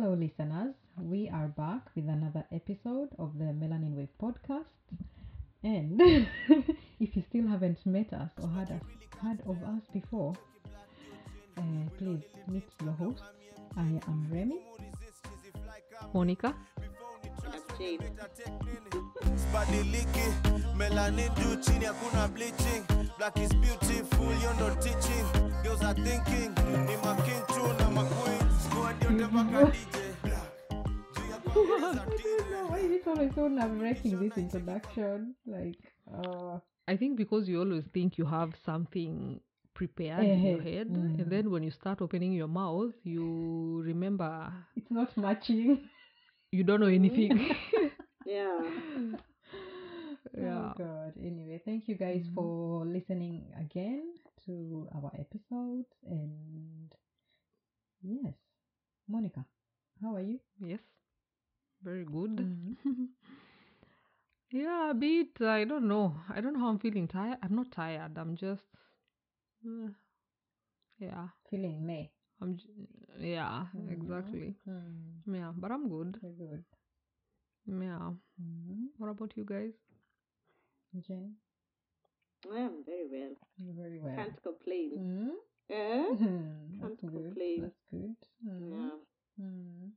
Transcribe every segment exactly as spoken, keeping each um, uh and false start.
Hello, listeners. We are back with another episode of the Melanin Wave podcast. And if you still haven't met us or heard, us, heard of us before, uh, please meet your host. I am Remy. Monica. That's Jade. Body leaking, melanin do chini hakuna bleaching. Black is beautiful, you're not teaching. Girls are thinking, ni ma king tu na ma queen. Squad yo never can D J. I don't know why is it always so nerve-wracking, this introduction. Like, uh, I think because you always think you have something prepared in your Eh, head, mm. and then when you start opening your mouth, you remember it's not matching. you don't know anything. Yeah. Yeah. Oh God. Anyway, thank you guys Mhm. for listening again to our episode. And yes, Monica, how are you? Yes. Very good. Mhm. Yeah, a bit. I don't know. I don't know how I'm feeling. Tired. I'm not tired. I'm just. uh, yeah. Feeling May. I'm. j- Yeah. Mhm. Exactly. Mm, Yeah. But I'm good. very good. Yeah. Mhm. What about you guys? Jane, I am very well. very well. Can't complain. Mhm. Eh? Mhm. That's Can't good. complain. That's good. Mhm. Yeah. Mhm.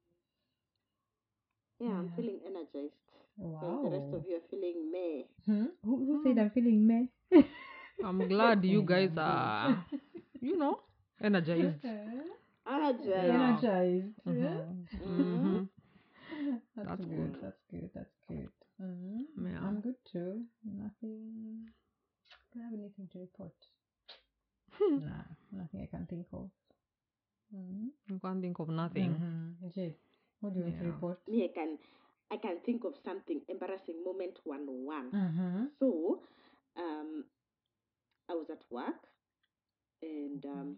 Yeah, I'm Yeah. feeling energized. While Wow. the rest of you are feeling meh. Hmm? Who, who said Hmm. I'm feeling May? I'm glad you And guys I'm are, you know, energized. good. Energized. Yeah. Energized. Mm-hmm. Mhm. Mm-hmm. That's, That's good. good. That's good. That's good. hmm Yeah. I'm good too. Nothing. Don't have anything to report. Nah, nothing I can think of. Mm-hmm. You can't think of nothing. Mm-hmm. Jade, what do you want to Yeah. report? Me, I can, I can think of something embarrassing moment one oh one. Mm-hmm. So, um, I was at work, and um,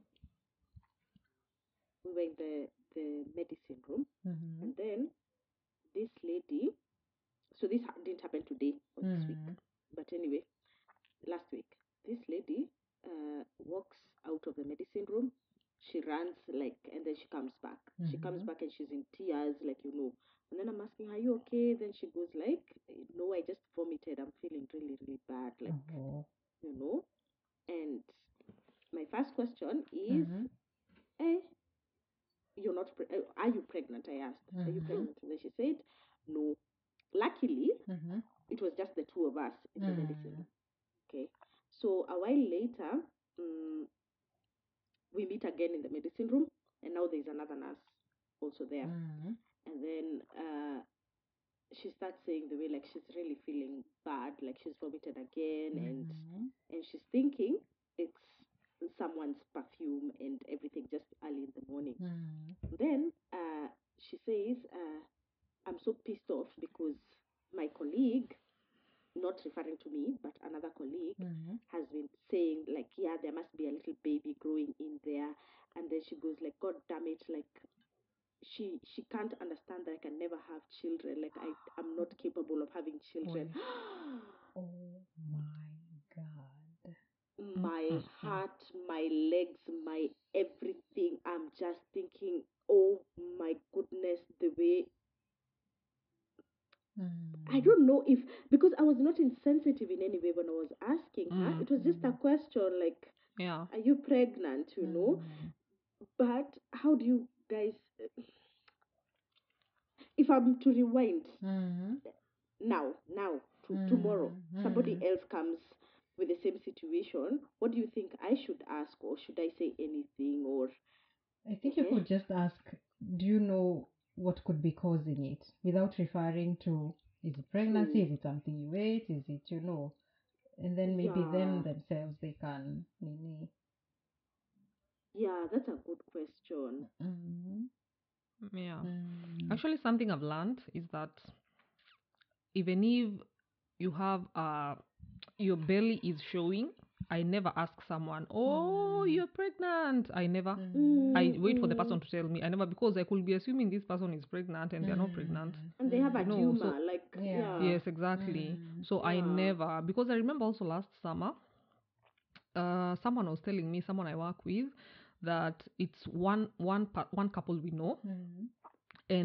we were in the the medicine room, Mm-hmm. and then this lady. So this ha- didn't happen today or this week, Mm-hmm. but anyway, last week, this lady uh, walks out of the medicine room. She runs like, and then she comes back. She comes Mhm. back and she's in tears, like you know. And then I'm asking, "Are you okay?" Then she goes like, "No, I just vomited. I'm feeling really, really bad, like Oh. you know." And my first question is, Mm-hmm. "Eh, you're not? Pre- uh, are you pregnant?" I asked. "Are you Mhm. pregnant?" And then she said, "No." Luckily, Mm-hmm. it was just the two of us in the medicine Mm. room. Okay. So a while later, um, we meet again in the medicine room, and now there's another nurse also there. Mm. And then uh, she starts saying the way like she's really feeling bad, like she's vomited again, and Mhm. and she's thinking it's someone's perfume and everything just early in the morning. Mm. Then uh, she says, uh, "I'm so pissed off because my colleague." Not referring to me, but another colleague, Mhm. has been saying like, yeah, there must be a little baby growing in there, and then she goes like, God damn it, like she she can't understand that I can never have children, like I I'm not capable of having children. Oh my God. My Mm-mm-mm. heart, my legs, my everything. I'm just thinking, oh my goodness, the way I Mm. don't know if because I was not insensitive in any way when I was asking her. Mm. It was just a question like, Yeah. are you pregnant? You know, Mm. but how do you guys? If I'm to rewind Mhm. now, now to tomorrow, Mm. somebody Mm. else comes with the same situation. What do you think I should ask, or should I say anything, or I think you eh? could just ask, do you know what could be causing it without referring to, is it pregnancy, True. is it something you ate, is it, you know, and then maybe them Yeah, themselves, they can, nini. yeah, that's a good question. Mhm. Yeah. Mm. Actually, something I've learned is that even if you have uh your belly is showing, I never ask someone, "Oh, Mm. you're pregnant." I never. Mm. I Mm, wait for the mm. person to tell me. I never, because I could be assuming this person is pregnant and they're not pregnant. Mm. And they have a You know, tumor, so like Yeah. yeah, yes, exactly. Mm. So I yeah. never, because I remember also last summer, uh, someone was telling me, someone I work with, that it's one one pa- one couple we know. Mm.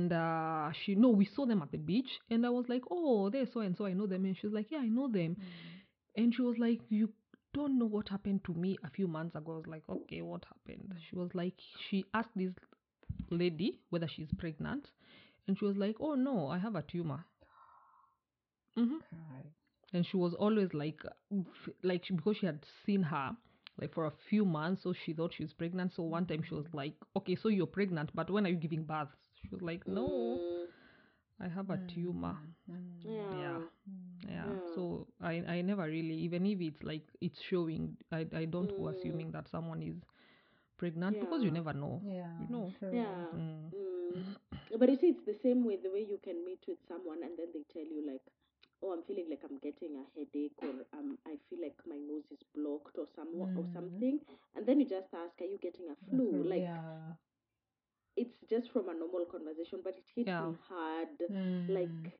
and uh, she no, we saw them at the beach, and I was like, oh, they're so and so, I know them, and she was like, yeah, I know them, and she was like, you don't know what happened to me a few months ago. I was like, okay, what happened? She was like, she asked this lady whether she's pregnant, and she was like, oh no, I have a tumor. hmm Right. and she was always like f- like she- because she had seen her like for a few months, so she thought she was pregnant. So one time she was like, okay, so you're pregnant, but when are you giving birth? She was like, no, Mm, I have a tumor. Mm. yeah. Yeah, yeah. Yeah. So I I never really, even if it's like it's showing, I I don't go Mm. assuming that someone is pregnant because you Yeah. never know. Yeah. You know. True. Yeah. Mm. Mm. But you see, it's the same way the way you can meet with someone and then they tell you like, oh, I'm feeling like I'm getting a headache, or um, I feel like my nose is blocked, or some or Mm. something, and then you just ask, are you getting a flu? Like Yeah. it's just from a normal conversation, but it hit Yeah. me hard. Mm. Like,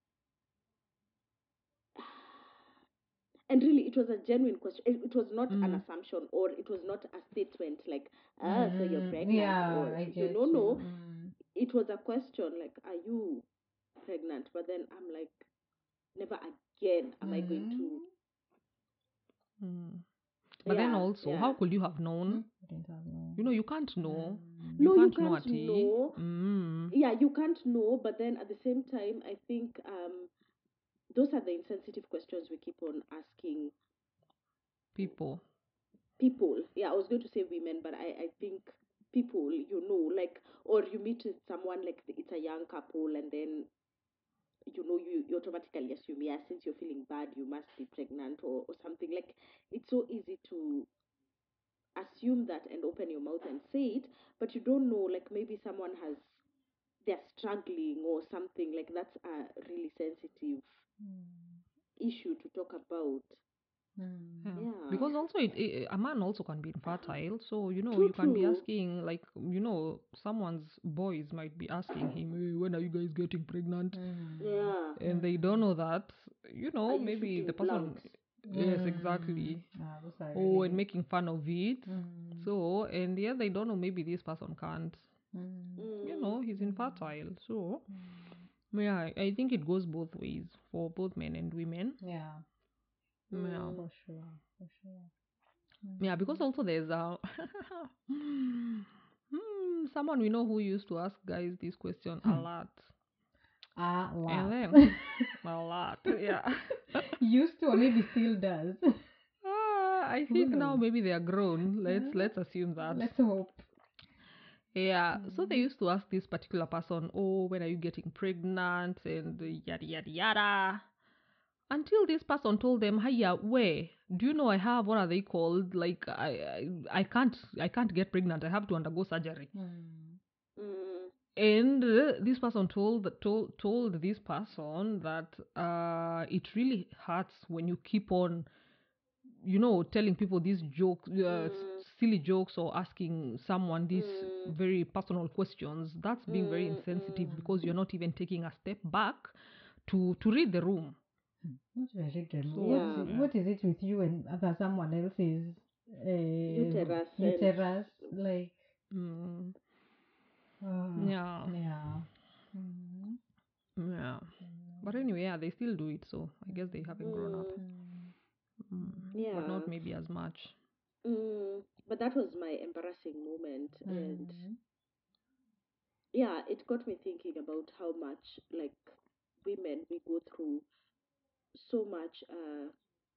and really, it was a genuine question. It, it was not an Mm. assumption, or it was not a statement like, ah, so you're Mm. pregnant, Yeah, or I you get know, you. no. Mm. It was a question like, are you pregnant? But then I'm like, never again am I going to. Mm. But then Yeah, also, yeah. how could you have known? Mm. I didn't have no. You know, you can't know. Mm. You No, you can't know can't at all. know. Mm. Yeah, you can't know, but then at the same time, I think um, those are the insensitive questions we keep on asking People. people. Yeah, I was going to say women, but I, I think people, you know, like, or you meet with someone like it's a young couple, and then you know you, you automatically assume, yeah, since you're feeling bad, you must be pregnant, or, or something. Like it's so easy to assume that and open your mouth and say it, but you don't know, like maybe someone has they're struggling or something. Like that's a really sensitive issue to talk about. Mm. Yeah. Yeah. Because also, it, it, a man also can be infertile. So, you know, True, you can be true. asking, like, you know, someone's boys might be asking him, hey, when are you guys getting pregnant? Mm. Yeah. And they don't know that, you Are know, you maybe shooting the person, blanks? yes, Mm. exactly. Ah, those are Oh, really- and making fun of it. Mm. So, and yeah, they don't know, maybe this person can't, Mm. you know, he's infertile. So, yeah, I I think it goes both ways for both men and women. Yeah, Yeah. for sure, for sure. Yeah, because also there's uh, hmm, someone we know who used to ask guys this question a lot. A And lot. then, a lot, yeah. Used to, or maybe still does. Ah, I Who think now knows? maybe they are grown. Let's Yeah. let's assume that. Let's hope. Yeah. So they used to ask this particular person, "Oh, when are you getting pregnant?" and yada yada yada. Until this person told them, "Hiya, where? Do you know I have what are they called? Like I I, I can't I can't get pregnant. I have to undergo surgery." Mm. Mm, And uh, this person told told told this person that uh, it really hurts when you keep on, you know, telling people these jokes, uh, s- Mm. silly jokes, or asking someone these Mm. very personal questions. That's being very Mm, insensitive mm. because you're not even taking a step back to to read the room. Not very good. So, What, Yeah. is it, what is it with you and other someone else's uh, Uterus and- uterus? Like, Mm, oh, yeah, yeah. Mm. yeah. But anyway, yeah, they still do it. So I guess they haven't grown up. Mm, Mm. yeah. But not maybe as much. Mm, but that was my embarrassing moment, and Mm. yeah, it got me thinking about how much like women we go through so much uh,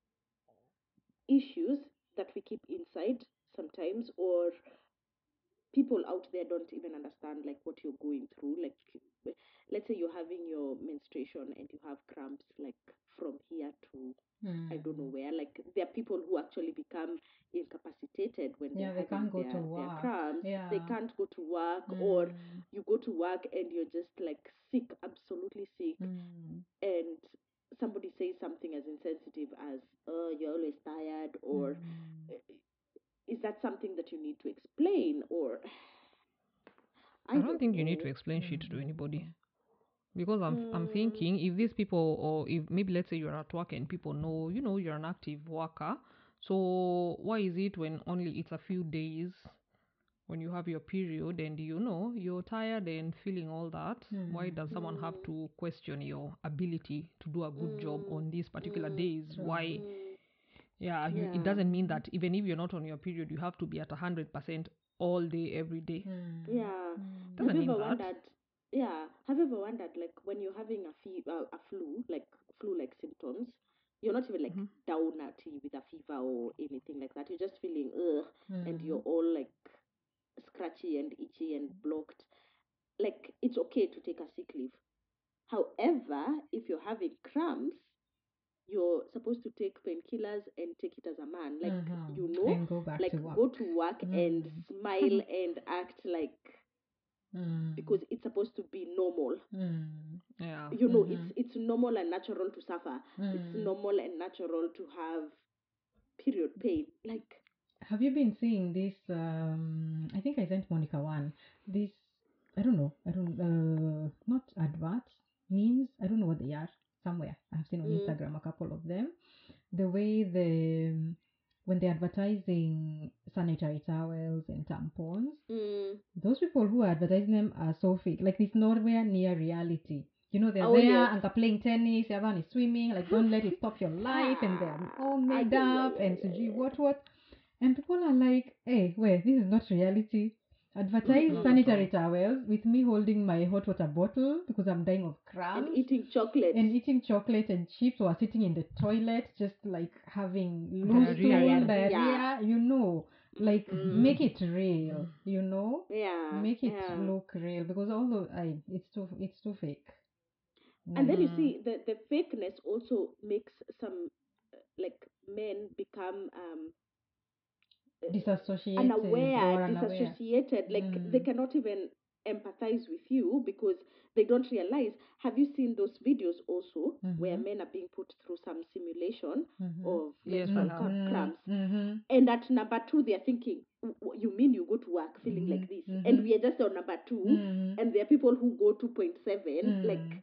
issues that we keep inside sometimes, or people out there don't even understand like what you're going through. Like let's say you're having your menstruation and you have cramps like from here to Mm. I don't know where. Like there are people who actually become incapacitated when Yeah, they're they having can't go their, to their work. cramps. They Yeah. can't go to work, or Mm. you go to work and you're just like sick, absolutely sick, Mm. and somebody says something as insensitive as, "Oh, you're always tired," or Mm. is that something that you need to explain, or I, I don't think you need to know. explain shit to anybody. Because I'm I'm Mm. thinking if these people, or if maybe let's say you're at work and people know, you know, you're an active worker, so why is it when only it's a few days when you have your period and you know you're tired and feeling all that, why does someone have to question your ability to do a good job on these particular days? Why? Yeah, you, it Yeah. doesn't mean that even if you're not on your period, you have to be at one hundred percent all day, every day. Yeah. Doesn't Have you mean ever that. wondered? Yeah. Have you ever wondered, like, when you're having a fever, a flu, like flu-like symptoms, you're not even like down at you with a fever or anything like that. You're just feeling ugh, and you're all like scratchy and itchy and blocked. Like, it's okay to take a sick leave. However, if you're having cramps, you're supposed to take painkillers and take it as a man. Like, Mhm. you know, And go back like to work. go to work and Mm. smile and act like, Mm. because it's supposed to be normal. Mm. Yeah. You know, it's it's normal and natural to suffer. It's Mm. normal and natural to have period pain. Like, Have you been seeing this? Um, I think I sent Monica one. This, I don't know. I don't, uh, not adverts, memes. I don't know what they are. Somewhere. I have seen on Mm. Instagram a couple of them. The way the, when they're advertising sanitary towels and tampons, mm, those people who are advertising them are so fake. Like, it's nowhere near reality. You know, they're Oh, there yes. and they're playing tennis, the other one is swimming, like, don't let it stop your life, and they're all made Ah, yeah, up yeah, and yeah, suji, yeah. what, what. And people are like, hey, wait, this is not reality. Advertise Not at sanitary all. towels with me holding my hot water bottle because I'm dying of And cramps. eating chocolate. And eating chocolate and chips, or sitting in the toilet just like having loose Diarrhea. stool, Diarrhea. diarrhea, you know, like Mm. make it real, you know, Yeah. make it yeah. look real, because although I, it's too, it's too fake. And then you Mm. see the the fakeness also makes some uh, like men become um Disassociated unaware, or unaware. disassociated. Like, they Mm. cannot even empathize with you because they don't realize. Have you seen those videos also where Mhm. men are being put through some simulation Mhm. of Yes, I menstrual have. cramp- cramps? Mhm. And at number two, they're thinking, "W- w- you mean you go to work feeling like this?" And we are just on number two, Mhm. and there are people who go two point seven. Like, Mm.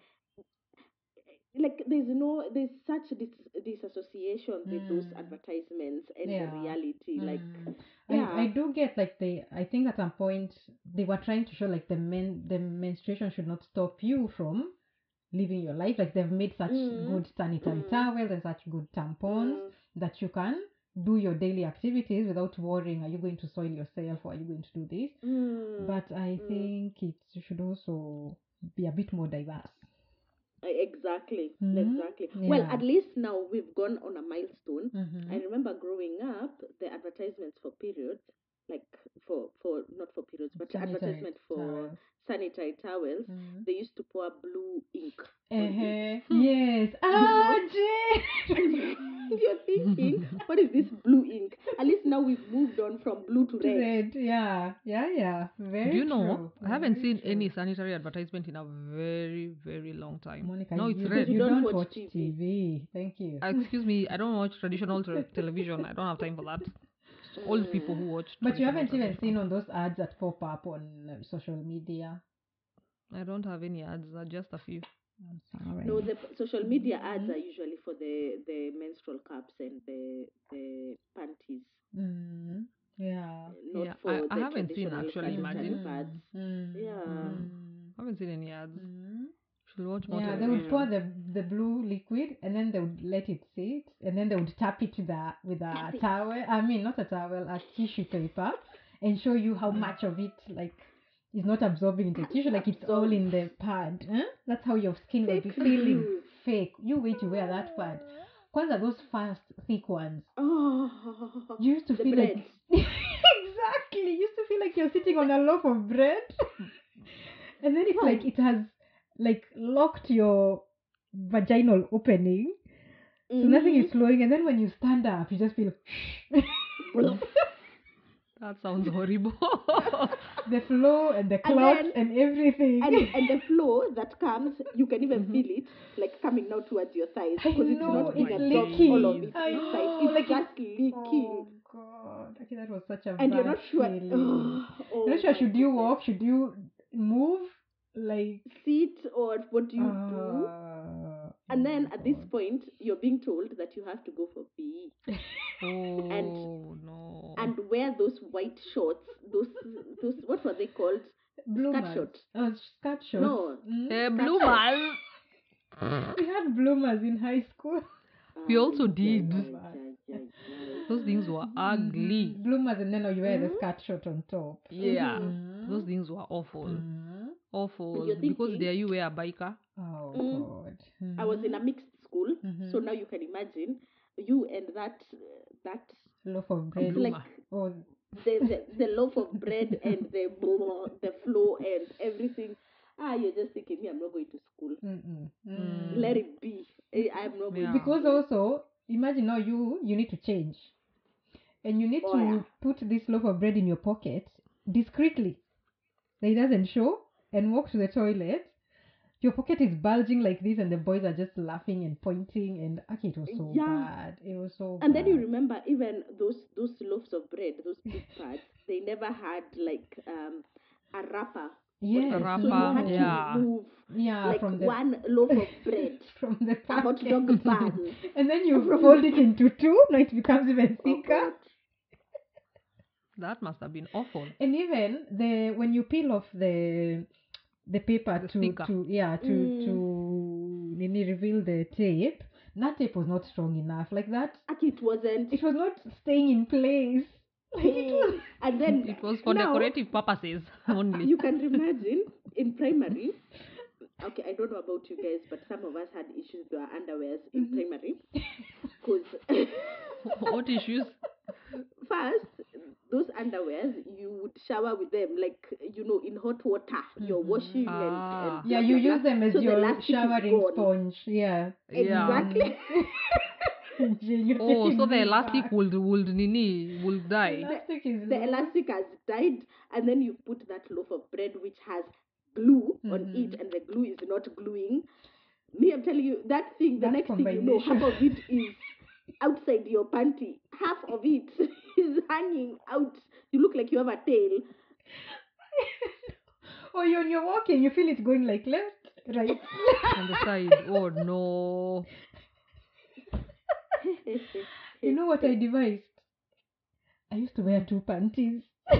like there's no, there's such dis- disassociation with those Mm. advertisements and Yeah. the reality. Like, Mm. yeah. I, I do get like they, I think at some point they were trying to show like the men the menstruation should not stop you from living your life. Like, they've made such Mm. good sanitary Mm. towels and such good tampons Mm. that you can do your daily activities without worrying, are you going to soil yourself or are you going to do this? Mm. But I Mm. think it should also be a bit more diverse. Exactly, Mhm. exactly. Well, Yeah. at least now we've gone on a milestone. Mhm. I remember growing up, the advertisements for periods, like for for not for periods, but Sanitary advertisement for towels. sanitary towels, Mhm. they used to pour blue ink on it. Uh-huh. Yes. Ah, know? Jay. And you're thinking, what is this blue ink? At least now we've moved on from blue to red. Red. Yeah. Yeah. Yeah. Very Do you know? true. I haven't Very seen true. any sanitary advertisement in a very, very long time. Monica, No, it's you, red. you You don't don't watch watch T V. T V. Thank you. Uh, excuse me, I don't watch traditional te- television. I don't have time for that. It's old people who watch. But you traditional haven't even television. seen on those ads that pop up on uh, social media. I don't have any ads. Uh, just a few. I'm sorry. No, the p- social media ads are usually for the, the menstrual cups and the the panties, Mm, yeah. not Yeah, for I, I the haven't seen traditional actually. sanitary Imagine. pads. Mm, Yeah. mm, I haven't seen any ads. mm. Should watch more Yeah, they would pour television. the the blue liquid and then they would let it sit and then they would tap it with a with a Tap it. towel. I mean, not a towel, a tissue paper, and show you how much of it like is not absorbing into tissue, like it's all in the pad. Huh? That's how your skin will be Fake feeling news. fake. You wait to wear that pad. Kwanza those fast thick ones. Oh, You used to the feel bread. like exactly. You used to feel like you're sitting on a loaf of bread, and then it's Wow. like it has like locked your vaginal opening, so nothing is flowing. And then when you stand up, you just feel Blup. That sounds horrible. the flow and the And clots then- and everything. and and the flow that comes, you can even feel it, like coming now towards your thighs I because it's know, not Oh being it's my absorbed leaking. all of it I inside. know, It's like just leaking. Oh God! Okay, that was such a And bad you're not sure. feeling. Oh, You're not sure. my Should you goodness. walk? Should you move? Like Sit or what do you do? uh, And then Oh, at this God. point, you're being told that you have to go for P E Oh no. and wear those white shorts. Those those what were they called? Bloomers. Skirt short. Oh, skirt shorts. No. Mm? Eh, skirt bloomers. We had bloomers in high school. We also Ay, did. ay, ay, ay, ay. Those things were ugly. Mhm. Bloomers, and then you wear the Mhm. skirt short on top. Yeah. Mhm. Those things were awful. Mhm. Awful. You're Because thinking- there you were a biker. Oh, Mm. God. I was in a mixed school, Mhm. so now you can imagine you and that uh, that loaf of it's bread. like Oh, the, the the loaf of bread and the the flour and everything. Ah, you're just thinking, me, I'm not going to school. mm-mm. Mm. Mm. Let it be. Eh, I'm not going Yeah. to Because school. also, imagine now you you need to change, and you need Oh, to yeah. put this loaf of bread in your pocket discreetly, that it doesn't show, and walk to the toilet. Your pocket is bulging like this, and the boys are just laughing and pointing, and okay, it was so Yeah. bad. It was so. And then you bad. remember even those those loaves of bread, those big pads, they never had like um a wrapper. Yes, So you Wrapper, had yeah. to move yeah, like from the one loaf of bread, from the a hot packet. dog bun. And then you From- fold it into two. Now it becomes even Oh, thicker. God. That must have been awful. And even the when you peel off the the paper The to sticker. to yeah to Mm. to really reveal the tape, that tape was not strong enough. Like that, Actually, it wasn't. it was not staying in place. Like it was. Mm. And then It was for now, decorative purposes only. you can imagine in primary. Okay, I don't know about you guys, but some of us had issues with our underwears in Mhm. primary. Because What issues? first, those underwears, you would shower with them, like, you know, in hot water. You're Mhm. washing Ah. and, and Yeah, blah, you blah, use blah. them as So the your elastic is showering gone. sponge. Yeah. Yeah. Exactly. Jane, you're Oh, taking so the me elastic back. would would nini would die. Elastic is The loose. elastic has died, and then you put that loaf of bread which has glue on Mhm. it, and the glue is not gluing. Me, I'm telling you, that thing, the That next thing you know, half of it is outside your panty. Half of it is hanging out. You look like you have a tail. Or when you're walking, you feel it going like left, right. On the side. Oh no. You know what I devised? I used to wear two panties.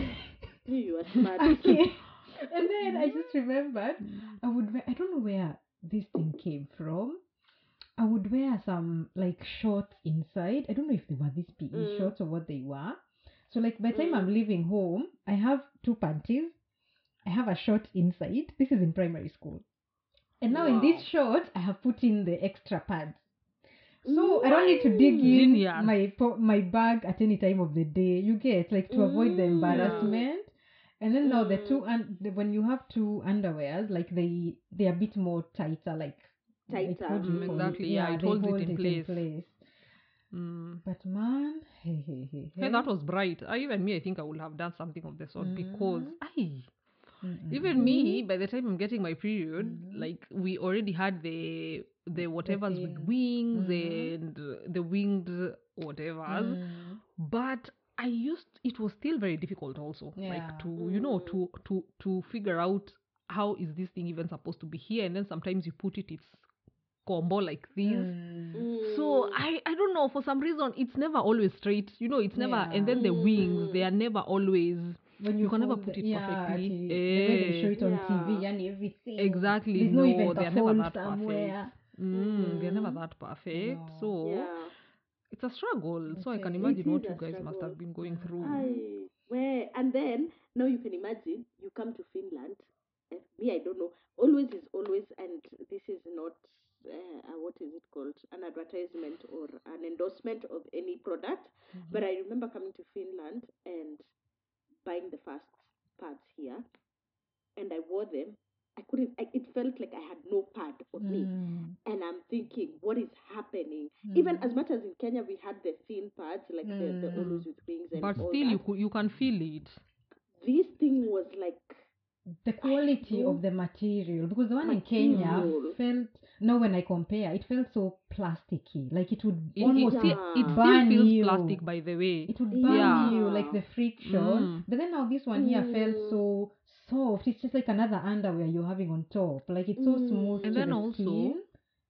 You are smart. Okay. And then I just remembered I would wear, I don't know where this thing came from. I would wear some like shorts inside. I don't know if they were these P E Mm. shorts or what they were. So like by the time Mm. I'm leaving home, I have two panties. I have a short inside. This is in primary school. And now in this Wow. short, I have put in the extra pads. So I don't need to dig in Genius. my po- my bag at any time of the day. You get like to avoid the Mm. embarrassment. And then now the Mm. two and the, when you have two underwears, like they they are a bit more tighter, like like Tighter. what do you Mm, call exactly, it? yeah, it they holds it hold in it place. in place. Mm. But man, hey hey hey, Hey, that was bright. I, even me, I think I would have done something of the sort because Mhm. I Mm-mm. even me, by the time I'm getting my period, Mhm. like we already had the the whatevers with thing. wings Mhm. and uh, the winged whatevers. Mm. But I used it was still very difficult also, Yeah. like to you know Mm. to to to figure out how is this thing even supposed to be here, and then sometimes you put it it's combo like this. Mm. So I I don't know, for some reason it's never always straight, you know, it's never, and then the wings, they are never always When you can never fold put the- it yeah, perfectly. ati- the way they show Eh. it on Yeah. T V and everything. Exactly, There's no, no, even they a are never fold that perfect. somewhere. Mm, they're never Mhm. that perfect. No. So Yeah. it's a struggle. So I It can is. imagine It what is you a guys must struggle. have been going Mhm. through. I where and then now you can imagine you come to Finland. And me, I don't know. Always is always, and this is not uh, uh, what is it called? An advertisement or an endorsement of any product. But I remember coming to Finland and buying the first pads here, and I wore them. I couldn't. I, it felt like I had no pad on me. Mm. And I'm thinking, what is happening? Even Mm. as much as in Kenya we had the thin pads, like the, the Mm. always with wings and But all still, that. you could, you can feel it. This thing was like, The quality know. of the material, because the one in Kenya Material. felt, no, when I compare, it felt so plasticky. Like it would It, it, almost still, Yeah. it still burn feels you. plastic, by the way. It would burn Yeah. you, like the friction. Mm. But then now this one here felt Mm. so soft. It's just like another underwear you're having on top. Like it's so Mm. smooth And to then the also, skin.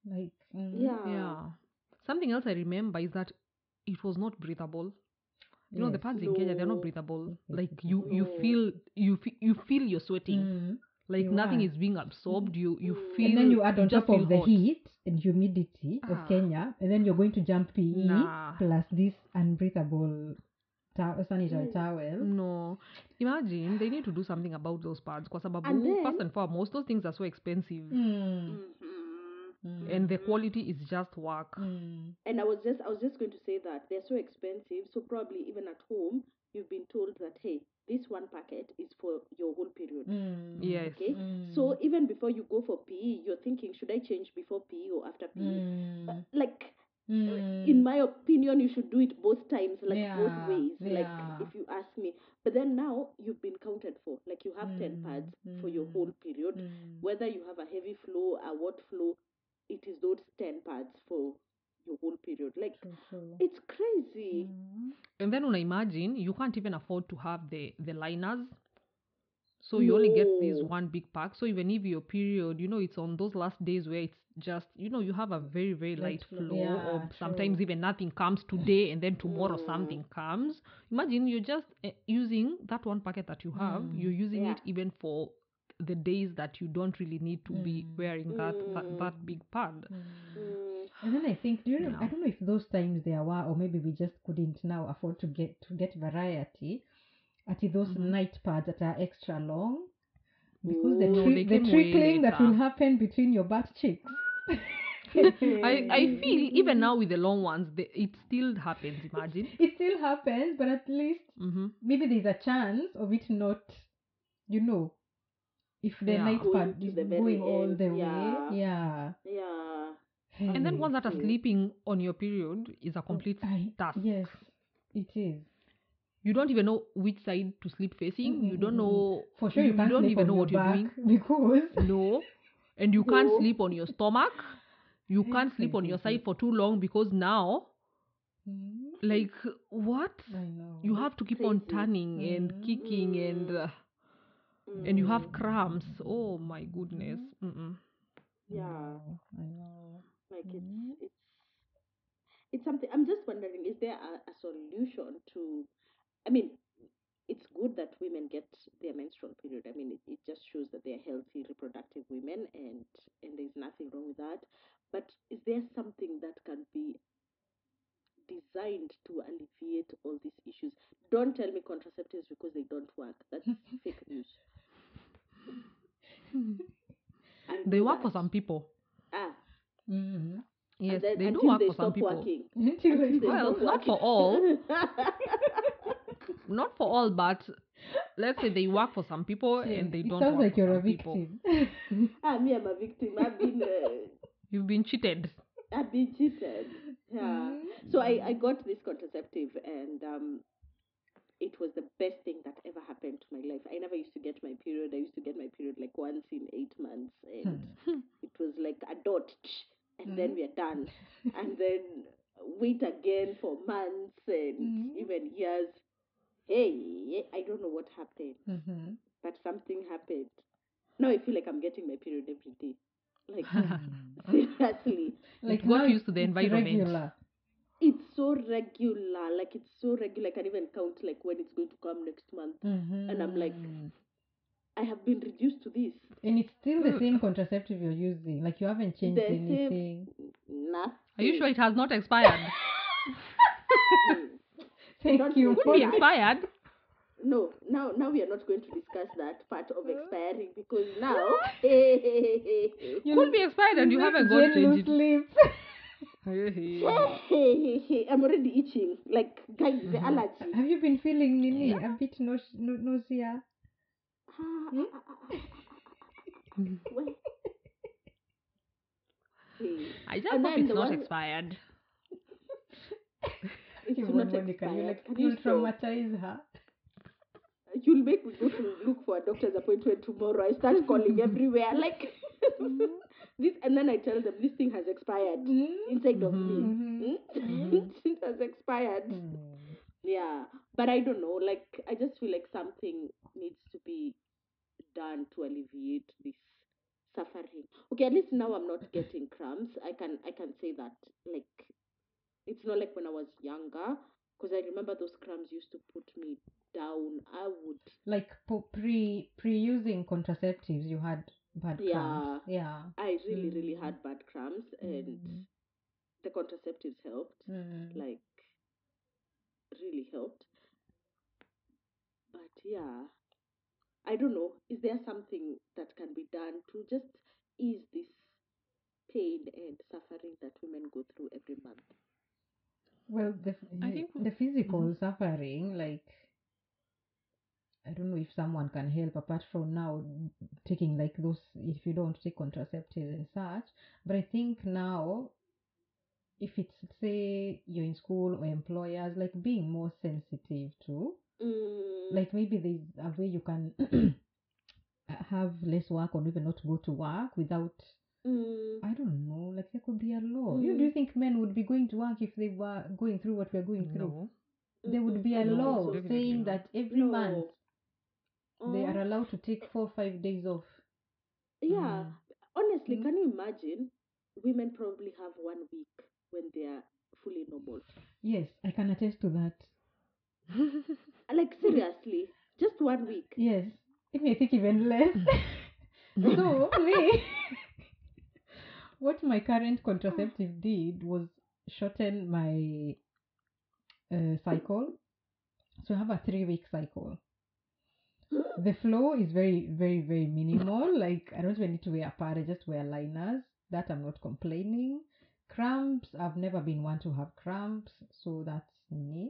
Like, mm, Yeah. Yeah. Something else I remember is that it was not breathable. You know, the yes. pads in Kenya, they're not No. breathable. Yes, yes, Like yes, yes, you, you No. feel, you fe- you feel you're sweating. Mm, Like you nothing are. is being absorbed. You you Mm. feel. And then you add on just top of feel the hot. heat and humidity of Ah. Kenya, and then you're going to jump P E Nah. plus this unbreathable tow- sanitary Right. towel. No. Imagine they need to do something about those pads. Kwa sababu, And then- first and foremost, those things are so expensive. Mm, Mhm. mm, And the quality is just work. mm, And I was just I was just going to say that they're so expensive, so probably even at home you've been told that hey, this one packet is for your whole period. mm, Yes. Okay? mm, So even before you go for P E, you're thinking, should I change before P E or after P E? mm, Uh, like mm. in my opinion, you should do it both times, like Yeah, both ways. yeah. Like if you ask me. But then now you've been counted for. Like you have ten Mm, pads for your mm, whole period. mm. Whether you have a heavy flow, a what flow, it is those ten pads for your whole period. Like True, true. it's crazy. Mm. And then when I imagine, you can't even afford to have the, the liners. So you only get this No. one big pack. So even if your period, you know, it's on those last days where it's just, you know, you have a very, very light, Light flow. flow, Yeah, or sometimes true. even nothing comes today and then tomorrow Mm. something comes. Imagine you're just uh, using that one packet that you have, Mm. you're using Yeah. it even for the days that you don't really need to be Mm. wearing that, that, Mm. that big pad. Mm. Mm. And then I think, do you know, Yeah. I don't know if those times there were, or maybe we just couldn't now afford to get to get variety. At those Mhm. night pads that are extra long, because the, Ooh. No, tri- they the came way trickling that will later. happen between your butt cheeks. I, I feel even now with the long ones, they, it still happens, imagine. It still happens, but at least Mm-hmm. maybe there's a chance of it not, you know, if the Yeah. night Going pad to is the very going all end, the yeah. way. Yeah. Yeah. And then Hey. ones that are True. sleeping on your period is a complete I, task. yes, it is. You don't even know which side to sleep facing. You don't Mm-mm-mm-mm. know. For sure, you, you can't don't sleep even on know your what you're back doing. because No. And you can't No. sleep on your stomach. You can't sleep on your side for too long because now, Mm, like, what? I know. You have to keep on Crazy. turning and Mm. kicking and uh, Mm. and you have cramps. Oh my goodness. Mm-mm. I Yeah. know. I know. Like Mm. it's it's it's something. I'm just wondering, is there a, a solution to? I mean, it's good that women get their menstrual period. I mean, it, it just shows that they're healthy, reproductive women, and and there's nothing wrong with that. But is there something that can be designed to alleviate all these issues? Don't tell me contraceptives because they don't work. That's fake news. I They know work for that. some people. Ah, Mm. Yes, and then they do until work they for some stop people. working. Until Until they they Well, stop not for working. all. Not for all, but let's say they work for some people and they it don't sounds work like for you're some a people. victim. Ah, me, I'm a victim. I've been, uh, You've been cheated. I've been cheated. Yeah. Mm. So I, I got this contraceptive, and um, it was the best thing that ever happened to my life. I never used to get my period. I used to get my period like once in eight months, and it was like a dot, and then Mm. we're done, and then wait again for months and Mm. even years. Hey, I don't know what happened, Mhm. but something happened. Now I feel like I'm getting my period every day. Like Mm. seriously, Like got now used to the it's environment. regular. it's so regular. Like it's so regular. I can even count like when it's going to come next month. Mhm. And I'm like, I have been reduced to this. and it's still the same contraceptive you're using. Like you haven't changed The same- anything. Nothing. Are you sure it has not expired? Thank Don't you. make Could for be that. expired. No, now now we are not going to discuss that part of expiring because now hey, hey, hey, hey, hey. You- Could be expired and you make haven't got Jen lose changed it. sleep. Hey, hey. Hey, hey, hey, I'm already itching. Like guys, the Mhm. allergy. Have you been feeling Nini a bit nause- no- nausea? Ah, ah, ah, ah, ah. Well, hey. I just And hope then it's the not one- expired. It's Come not on, Monica, you expired. like Can you'll you stop? traumatize her. You'll make me go to look for a doctor's appointment tomorrow. I start calling everywhere, like this, and then I tell them this thing has expired inside of me. Mhm. Mm? It has expired. Mm. Yeah, but I don't know. Like I just feel like something needs to be done to alleviate this suffering. Okay, at least now I'm not getting cramps. I can I can say that, like, it's not like when I was younger, because I remember those cramps used to put me down. I would, Like po- pre pre using contraceptives, you had bad yeah, cramps. Yeah. I really really Mm. had bad cramps, and Mm. the contraceptives helped, Mm. like really helped. But yeah, I don't know. Is there something that can be done to just ease this pain and suffering that women go through every month? Well, the f- I think. the physical suffering, like I don't know if someone can help apart from now taking like those if you don't take contraceptives and such. But I think now if it's say you're in school or employers, like being more sensitive to, Mm, like maybe there's a way you can have less work or even not go to work without mm, I don't know, like there could be a law. You do mm, you think men would be going to work if they were going through what we're going through? No. There would mm-mm, be I a don't think law so. Definitely saying not. that every month No. they are Uh, allowed to take four five days off. yeah. Mm. Honestly, Mm. can you imagine? Women probably have one week when they are fully normal. Yes, I can attest to that. Like seriously, just one week. Yes, it may think even less. So me, what my current contraceptive did was shorten my uh, cycle. So I have a three week cycle. The flow is very, very, very minimal. Like I don't even need to wear a pad. I just wear liners. That I'm not complaining. Cramps. I've never been one to have cramps, so that's me.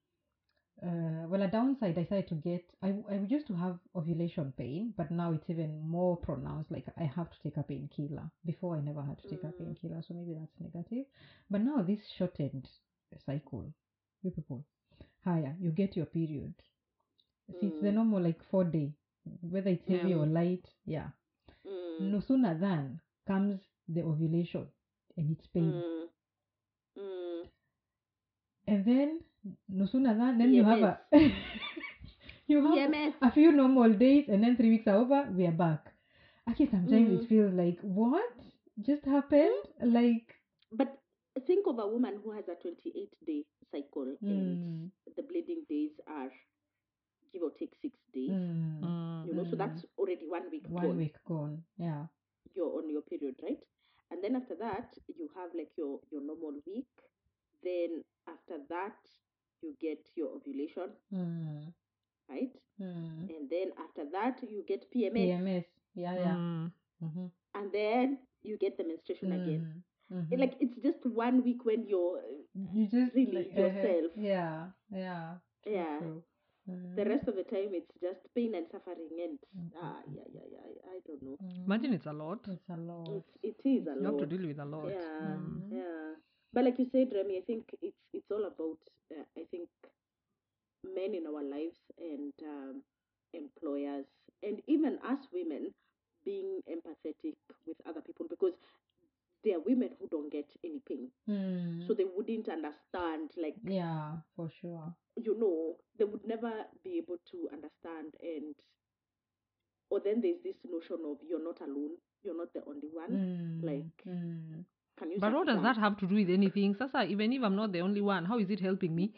Uh, well, a downside I started to get. I I used to have ovulation pain, but now it's even more pronounced. Like I have to take a painkiller. Before I never had to take a Mm, painkiller, so maybe that's negative. But now this shortened cycle, you people, higher. You get your period. See, it's the mm, normal like four day, whether it's heavy Yeah. or light. Yeah. mm, No sooner than comes the ovulation, and it's pain. mm, mm. And then no sooner than then you have P M S. a you have P M S. a few normal days, and then three weeks are over, we are back. Actually, sometimes Mm. it feels like what just happened. Like But think of a woman who has a twenty-eight day cycle and mm, the bleeding days are give or take six days. mm, Mm. You know, so mm, that's already one week one gone. week gone. Yeah. You're on your period, right? And then after that, you have like your your normal week. Then after that, you get your ovulation, Mm, right? mm. And then after that, you get P M S, P M S. Yeah, yeah. Mm. Mm-hmm. and then you get the menstruation again. Mm-hmm. It- Mm-hmm. Like it's just one week when you're You just really like uh, yourself. yeah, yeah. True, Yeah. true. The Mm, rest of the time, it's just pain and suffering, and mm, ah, yeah, yeah, yeah. I, I don't know. mm. Imagine it's a lot. It's a lot. It's it is a You have to lot. deal with a lot. Yeah, Mm. Mhm. yeah. But like you said, Remy, I think it's it's all about uh, I think men in our lives and um, employers and even us women being empathetic with other people, because there are women who don't get any pain, Mm. so they wouldn't understand. Like Yeah, for sure. you know, they would never be able to understand, and or then there's this notion of you're not alone, you're not the only one. Mm. Like, Mm. can you? But what does sympathize? that have to do with anything? Sasa, even if I'm not the only one, how is it helping me?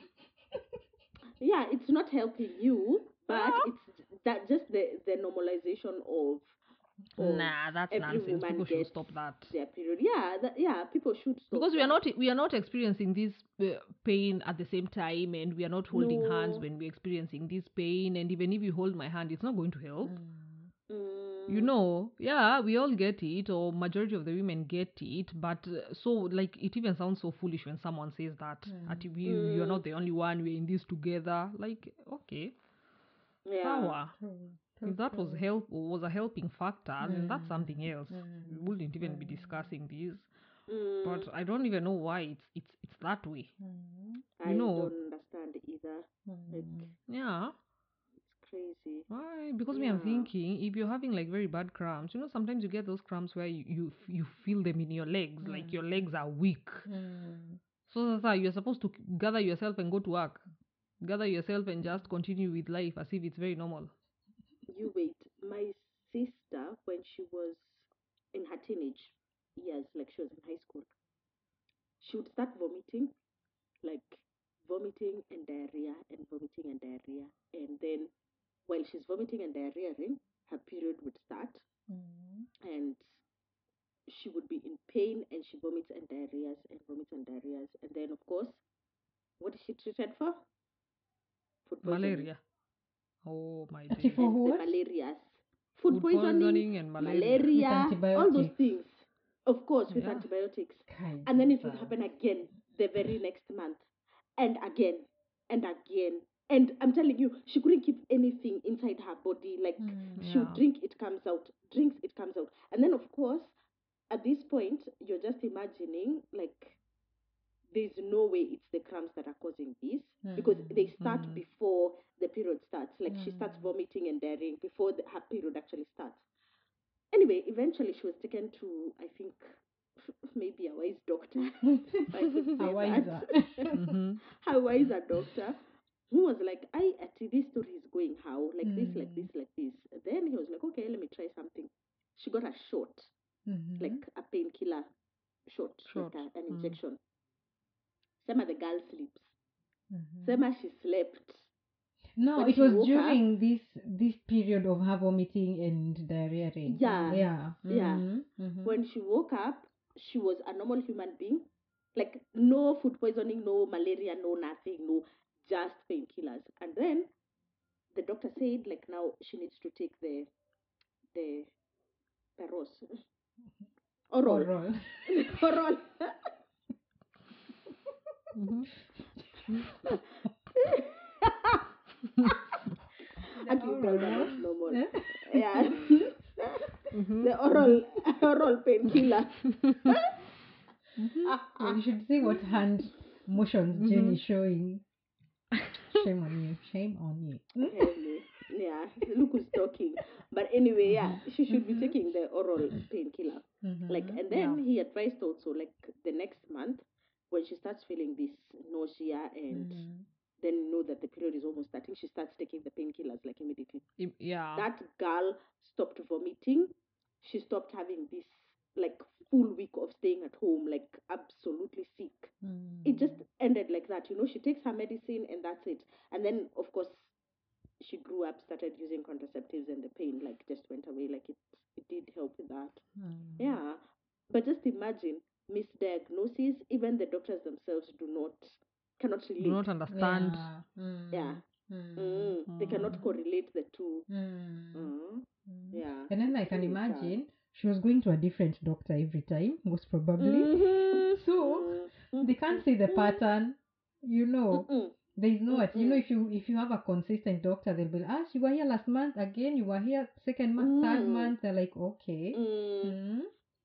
Yeah, it's not helping you, but Ah. it's that just the the normalization of of Nah, that's every nonsense. woman People should gets stop that. their period. Yeah, that, yeah, people should stop Because we are that. not we are not experiencing this uh, pain at the same time, and we are not holding hands No. when we're experiencing this pain. And even if you hold my hand, it's not going to help. Mm. Mm, You know, yeah, we all get it, or majority of the women get it. But uh, so, like, it even sounds so foolish when someone says that. At Mm. you, you're Mm. not the only one. We're in this together. Like, okay, yeah. sawa. True. True, If that was true. help was a helping factor, then that's Mm. something else. We Mm. wouldn't even be Mm. discussing this. Mm, But I don't even know why it's it's it's that way. Mm. I you know- don't understand either. Like, Mm. Yeah. it's crazy. Why? Because me, I'm Yeah. thinking if you're having like very bad cramps, you know, sometimes you get those cramps where you you, f- you feel them in your legs, like your legs are weak. Mm. So that's why you're supposed to gather yourself and go to work. Gather yourself and just continue with life as if it's very normal. You wait. My sister, when she was in her teenage years, like she was in high school, she would start vomiting, like vomiting and diarrhea and vomiting and diarrhea. And then while she's vomiting and diarrheaing, her period would start Mm. and she would be in pain and she vomits and diarrheas and vomits and diarrheas. And then, of course, what is she treated for? Food poisoning. Malaria. Oh my Ati days. for And the what? malarias. Food, Food poisoning, poisoning and malaria. malaria, With all those antibiotics. things. Of course, with Yeah. antibiotics. Kai And then it would Jesus. happen again the very next month. And again. And again. And I'm telling you, she couldn't keep anything inside her body. Like, Mm. she would Yeah. drink, it comes out. Drinks, it comes out. And then, of course, at this point, you're just imagining, like, there's no way it's the cramps that are causing this because they start Mm. before the period starts. Like, she starts Mm. vomiting and diarrhea before the, her period actually starts. Anyway, eventually she was taken to, I think, maybe a wise doctor. if I could say A wiser. that. Mm-hmm. A wiser doctor who was like, I, Ati, this story is going how? Like this, like Mm. this, like this. Then he was like, okay, let me try something. She got a shot, Mhm. like a painkiller shot, Shot. like a, an Mm. injection. Sema the girl sleeps. Mhm. Sema she slept. No, when it she was woke up- during this this period of her vomiting and diarrhea. Yeah. Yeah. Yeah. Mhm. Mhm. When she woke up, she was a normal human being. Like no food poisoning, no malaria, no nothing, no just painkillers. And then the doctor said, like now she needs to take the the peros. Oral. Oral. Oral. Mm-hmm. Actually, girls are not normal. Eh? Yeah. Mm-hmm. The oral oral painkiller. Well, you should see what hand motions Jen is showing. Shame on you. Shame on you. Heavy. Yeah, look who's talking. But anyway, yeah, she should Mhm. be taking the oral painkiller. Mhm. Like, and then he advised also, like, the next month when she starts feeling this nausea and Mhm. then you know that the period is almost starting, she starts taking the painkillers like immediately. Im- Yeah. That girl stopped vomiting. She stopped having this like full week of staying at home, like absolutely sick. Mhm. It just ended like that. You know, she takes her medicine and that's it. And then, of course, she grew up, started using contraceptives, and the pain like just went away. Like it, it did help with that. Mhm. Yeah, but just imagine misdiagnosis. Even the doctors themselves do not cannot relate. Do not understand. Yeah. Mm. Yeah. Mm. Mm, They cannot Mm. correlate the two. Mm. Mm, Mm. Yeah. And then I it's can really sad. imagine she was going to a different doctor every time, most probably. Mhm. So Mm, they can't see the pattern. You know, mm, there is no what. You know, Mm-mm. if you if you have a consistent doctor, they'll be like, ah, you were here last month again. You were here second month, third Mm. month. They're like, okay. mm. Mm.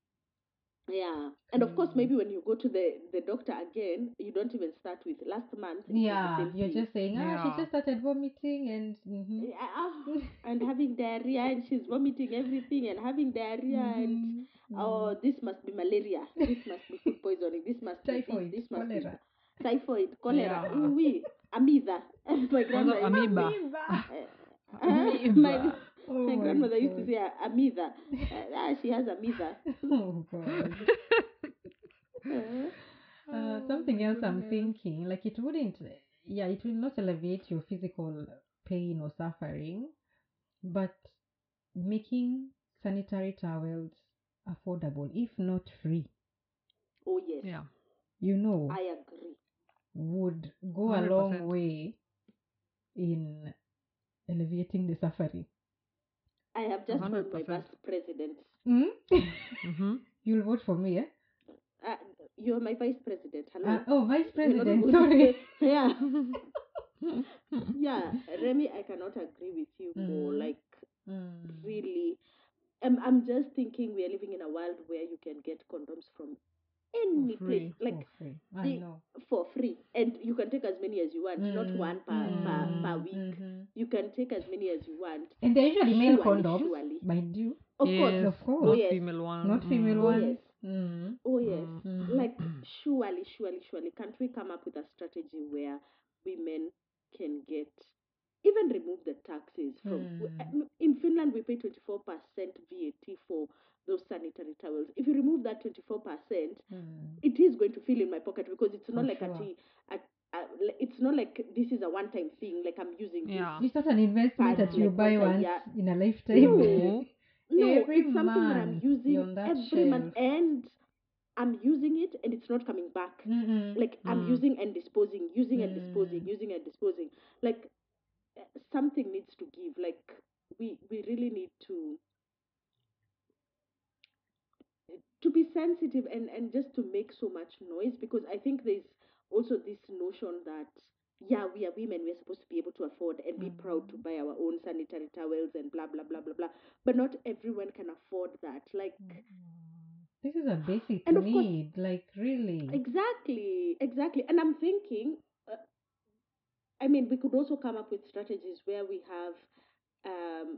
Yeah, and of course, Mm. maybe when you go to the the doctor again, you don't even start with last month. it was the Yeah, same you're thing. just saying, ah, Yeah. she just started vomiting and. Mhm. Yeah, and having diarrhea, and she's vomiting everything, and having diarrhea, and Mhm. oh, this must be malaria. This must be food poisoning. This must be Typhoid, this. This must cholera. be typhoid, cholera. Yeah. Ooh, wee, amoeba. My grandma. Also, used to amoeba. say- Amoeba. my Oh my my grandmother used to God. say uh, amoeba. Uh, ah, she has amoeba. Oh God. Uh, Uh, something else I'm thinking, like it wouldn't, yeah, it will not alleviate your physical pain or suffering, but making sanitary towels affordable, if not free, oh yes, Yeah. you know, I agree. would go one a hundred long percent. way in alleviating the suffering. I have just one hundred found my percent. vice president. Mm? Mm-hmm. You'll vote for me, eh? Uh, you're my vice president. Hello. Uh, oh, vice You're not president, going sorry. to- yeah. Yeah, Remy, I cannot agree with you more. Mm. Like, Mm. really, I'm, I'm just thinking we are living in a world where you can get condoms from any For place, free. like For free. I the- know. for free, and you can take as many as you want, not Mm, one per, mm, per, per week. mhm. You can take as many as you want. And they're usually male Surely, condoms, surely. mind you. Of yes. course, Of course. Not yes. female one. Not female Mm. Oh, ones. yes. Mm. Oh yes, Mm. like surely, surely, surely, can't we come up with a strategy where women can get even remove the taxes from? Mm. In Finland, we pay twenty four percent V A T for those sanitary towels. If you remove that twenty-four percent, Mm. it is going to fill in my pocket because it's not For like sure. a, tea, a, a, it's not like this is a one-time thing. Like I'm using Yeah. It's not an investment Pad that you like buy once a once year. in a lifetime. No. No. this. No, Every it's something that I'm month using you're on that every month, shelf. and I'm using it, and it's not coming back. Mm-mm. Like I'm Mm. using and disposing, using and Mm. disposing, using and disposing. Like uh, something needs to give. Like we we really need to to be sensitive and and just to make so much noise, because I think there's also this notion that yeah, we are women, we're supposed to be able to afford and be proud to buy our own sanitary towels and blah blah blah blah blah, but not everyone can afford that. Like This is a basic And of course- need, like really. exactly exactly and I'm thinking uh, I mean, we could also come up with strategies where we have um,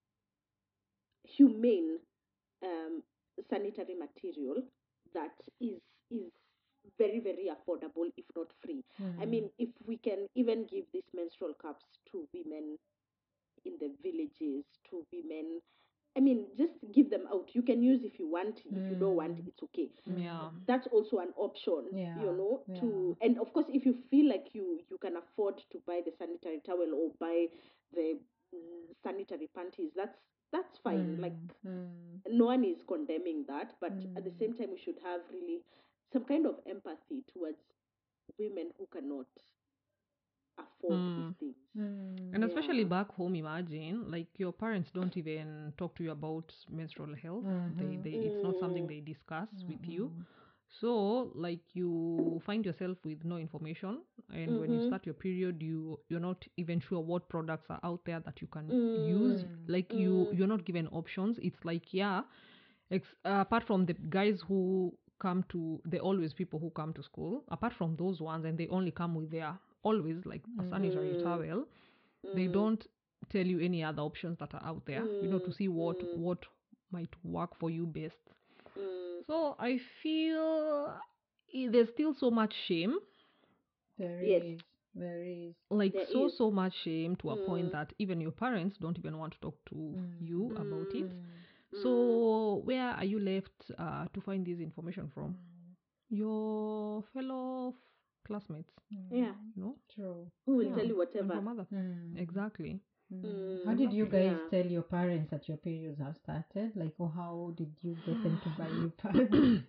humane um, sanitary material that is is very very affordable, if not free. I Mm. mean, if we can even give these menstrual cups to women in the villages, to women. I mean, just give them out. You can use if you want. If you don't want, Mm. it's okay. Yeah. That's also an option. Yeah, You know, yeah. to and of course, if you feel like you you can afford to buy the sanitary towel or buy the mm, sanitary panties, that's that's fine. Mm. Like Mm. no one is condemning that, but at the Mm. same time, we should have really some kind of empathy towards women who cannot afford Mm. these things. Mm. And especially Yeah. back home, imagine like your parents don't even talk to you about menstrual health. They, Mhm. they, it's not something Mm. they discuss with you. Mhm. So like you find yourself with no information, and when you Mhm. start your period, you you're not even sure what products are out there that you can Mm. use. Like you Mm. you're not given options. It's like yeah, ex- uh, apart from the guys who come to the always people who come to school, apart from those ones, and they only come with their always like a sanitary Mm. towel. They Mm. don't tell you any other options that are out there, you know, to Mm. see what Mm. what might work for you best. Mm. So I feel i- there's still so much shame, There Yes. is. There is. like There so is. so much shame to a point Mm. that even your parents don't even want to talk to Mm. you about it. Mm. So where are you left uh, to find this information from? Your fellow f- classmates, Yeah. you know? True. Who will Yeah, tell you and whatever? from other. Mm. Exactly. Mm. How Mm. did you guys Yeah. tell your parents that your periods have started? Like, or how did you get them to buy you pads?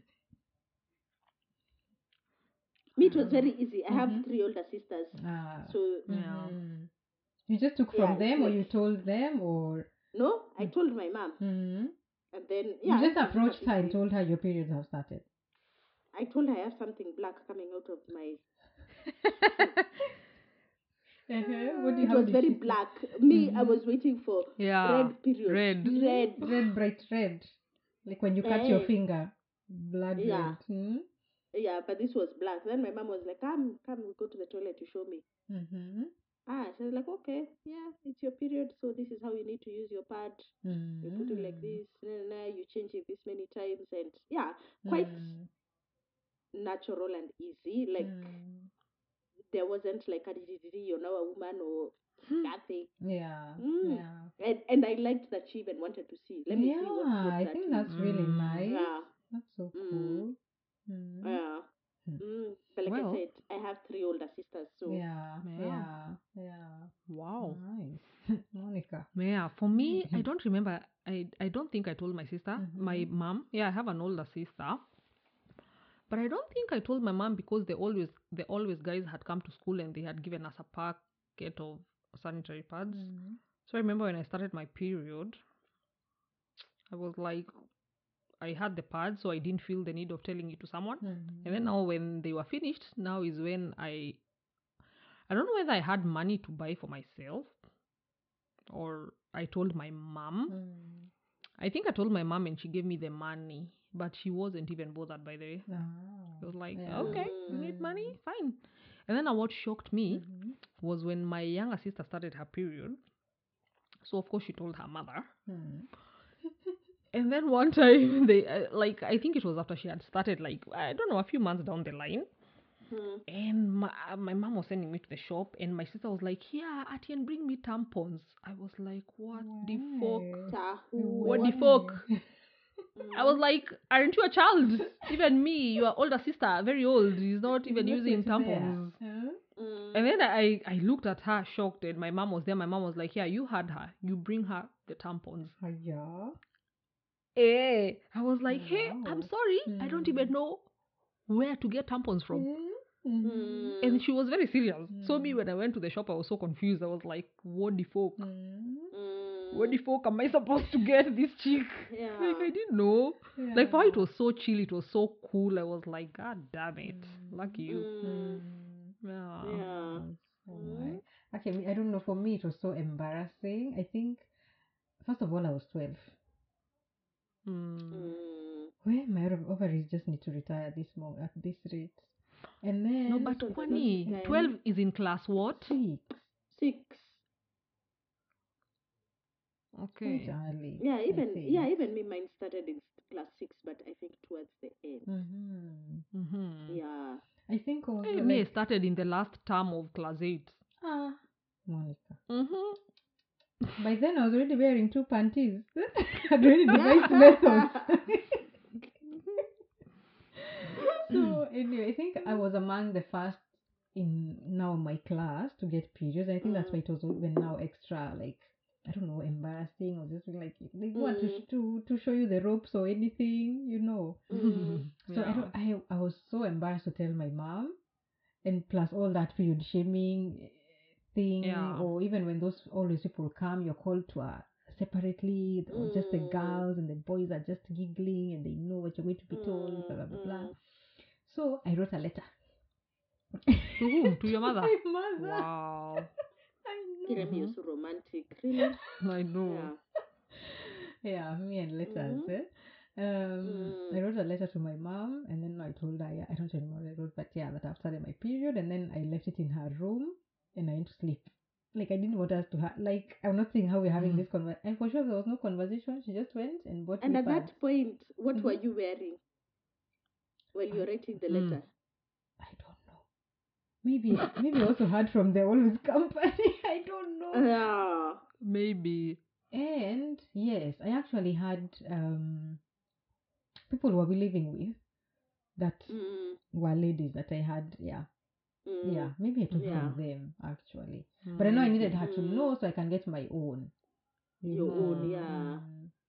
Me, it was very easy. I have Mhm. three older sisters, Ah. so Yeah. Mhm. You just took Yeah, from it's them, or like- you told them, or no, I told my mom, Mhm. and then you yeah, just it was a approached big her and deal. told her your periods have started. I told her I have something black coming out of my. Uh-huh. What do you, It how was did very she say? black. Me, I Mhm. was waiting for Yeah. red period. Red. Mhm. Red. red, bright red, like when you cut your Eh. finger, blood Yeah. red. Hmm? Yeah, but this was black. Then my mom was like, "Come, come, we go to the toilet to show me." Mm-hmm. Ah, so I was like, "Okay, yeah, it's your period, so this is how you need to use your pad. You put it like this, nah, nah, nah, you change it this many times, and yeah, quite Mm. natural and easy. Like Mm. there wasn't like a diddy, you're now a woman or nothing. Yeah, Mm. yeah. And and I liked that she even wanted to see. Let me see what, Yeah, what I that think is. that's really Mm. nice. Yeah. That's so Mm. cool. Mm. Yeah. Hmm. Mm. But like Well. I said, I have three older sisters, so Yeah, Yeah. yeah, yeah. Wow. Nice. Monica. Yeah, for me, I Mhm. don't remember. I I don't think I told my sister. My Mhm. mom. Yeah, I have an older sister. But I don't think I told my mom because they always the always guys had come to school and they had given us a packet of sanitary pads. Mm. So I remember when I started my period, I was like, I had the pads, so I didn't feel the need of telling it to someone. Mhm. And then now when they were finished, now is when I I don't know whether I had money to buy for myself or I told my mom. Mm. I think I told my mom and she gave me the money, but she wasn't even bothered by the way. Ah, She was like, yeah. okay, you need money? Fine. And then uh, what shocked me Mhm. was when my younger sister started her period. So, of course, she told her mother. Mm. And then one time, they uh, like, I think it was after she had started, like, I don't know, a few months down the line. mm. And my, uh, my mom was sending me to the shop, and my sister was like, yeah, Atienne, bring me tampons. I was like, what the fuck? Tahu. What the Why? fuck? I was like, aren't you a child? Even me, your older sister, very old, is not even Not using yet there. tampons. Huh? Mm. And then I, I looked at her shocked, and my mom was there. My mom was like, yeah, you had her. You bring her the tampons. Oh, yeah. Eh. I was like, hey, I'm Wow. sorry. I don't Hmm. even know where to get tampons from. Mm-hmm. Mm. And she was very serious. So me, Mm. when I went to the shop, I was so confused. I was like, what the fuck? Mm. Mm. What the fuck am I supposed to get this chick? Yeah. Like, I didn't know. Like, for her, it Yeah. was so chill. It was so cool. I was like, God damn it. Lucky you. Mm. Mm. Yeah. Yeah. Oh Mm. my. Okay, me- I don't know. For me, it was so embarrassing. I think, first of all, I was twelve. Mm. Mm. Where my ov- ovaries just need to retire at this moment, at this rate. And then No, but So it's not Kwani, retiring. twelve is in class what? six. Six. Okay. Quite early. Yeah, I even think. yeah, even me. Mine started in class six, but I think towards the end. Mm-hmm. Mm-hmm. Yeah. I think also Hey, me, I like started in the last term of class eight. ah, Monica. Mm-hmm. By then I was already wearing two panties. I'd already devised methods. So anyway, I think I was among the first in now my class to get periods. I think that's why it was even now extra like I don't know embarrassing or just like they want to, Mm. to to show you the ropes or anything, you know. Mm. So I don't I I was so embarrassed to tell my mom, and plus all that period shaming eh, thing, Yeah. or even when those all these people come, you're called to a separately, or just the Mm. girls and the boys are just giggling and they know what you're going to be told, blah blah blah. blah. Mm. So I wrote a letter. To whom? To your mother? My mother. Wow. I know. Kiremi, you're so romantic. Really? I know. Yeah. Yeah, me and letters. Mhm. Eh? Um, I Mm. wrote a letter to my mom, and then I told her, yeah, I don't remember what I wrote, but yeah, that I've started my period, and then I left it in her room, and I went to sleep. Like I didn't want us to have. Like I'm not saying how we're having Mhm. this conversation, and for sure there was no conversation. She just went and bought And me at pads. that point, what were Mhm. you wearing while you were writing the Mm. letter? I don't know. Maybe maybe I also heard from the always company. I don't know. Yeah. Maybe. And yes, I actually had um people who I was living with that Mm. were ladies that I had. Yeah, Mm. yeah. Maybe I took Yeah. from them actually, but I know I Maybe. needed her to Mm. know so I can get my own. you Your know. own, yeah.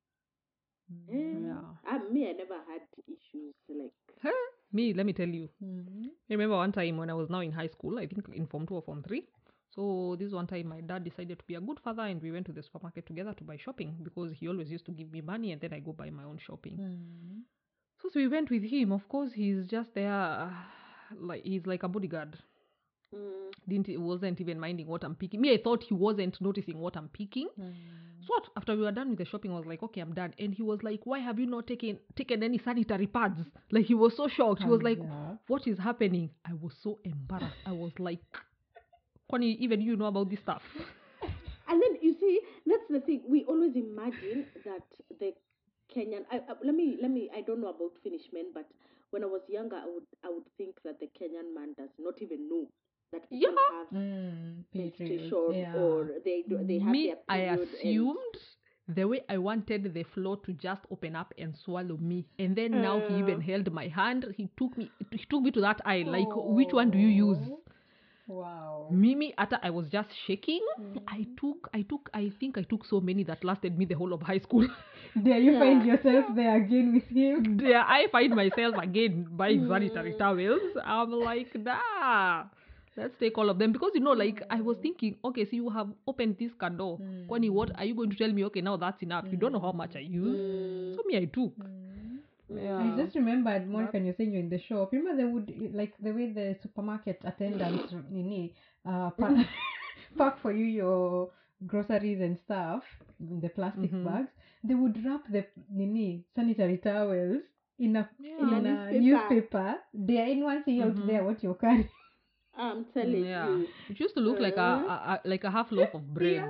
Mm. Eh, Yeah. I, me, I never had issues like. Huh? Me, let me tell you. Mhm. I remember one time when I was now in high school, I think in Form two or Form three. So this one time my dad decided to be a good father and we went to the supermarket together to buy shopping because he always used to give me money and then I go buy my own shopping. Mhm. So, so we went with him. Of course, he's just there, uh, like he's like a bodyguard. Mm. Didn't he wasn't even minding what I'm picking. Me, I thought he wasn't noticing what I'm picking. Mhm. So what, after we were done with the shopping, I was like, okay, I'm done. And he was like, why have you not taken taken any sanitary pads? Like he was so shocked. He was like, Yeah. what is happening? I was so embarrassed. I was like, Kwani, even you know about this stuff. And then you see, that's the thing. We always imagine that the Kenyan. I, I, let me let me. I don't know about Finnish men, but when I was younger, I would I would think that the Kenyan man does not even know that people Yeah. have Mm, periods, menstruation yeah. or they do, they have Me, their I period. assumed the way I wanted the floor to just open up and swallow me. And then now he even Uh. held my hand. He took me he took me to that aisle. Like, which one do you use? Oh, wow. Mimi, after I was just shaking, Mm. I took, I took, I think I took so many that lasted me the whole of high school. There you find Yeah. yourself there again with him. There, I find myself again buying sanitary Mm. towels. I'm like, nah, let's take all of them because you know, like I was thinking, okay, so you have opened this candle. Mm. Kwani, what are you going to tell me? Okay, now that's enough. You don't know how much I use. Mm. So me, I took. Mm. Yeah. I just remembered, That- Monica, when you're saying you're in the shop. Remember, they would like the way the supermarket attendants, nini, uh, pa- pack for you your groceries and stuff in the plastic Mhm. bags. They would wrap the nini sanitary towels in a Yeah. in In a, a newspaper. newspaper. They are in one thing out Mhm. there what you're carrying. I'm telling yeah. you. It used to look like a, Uh. a, a like a half loaf of bread.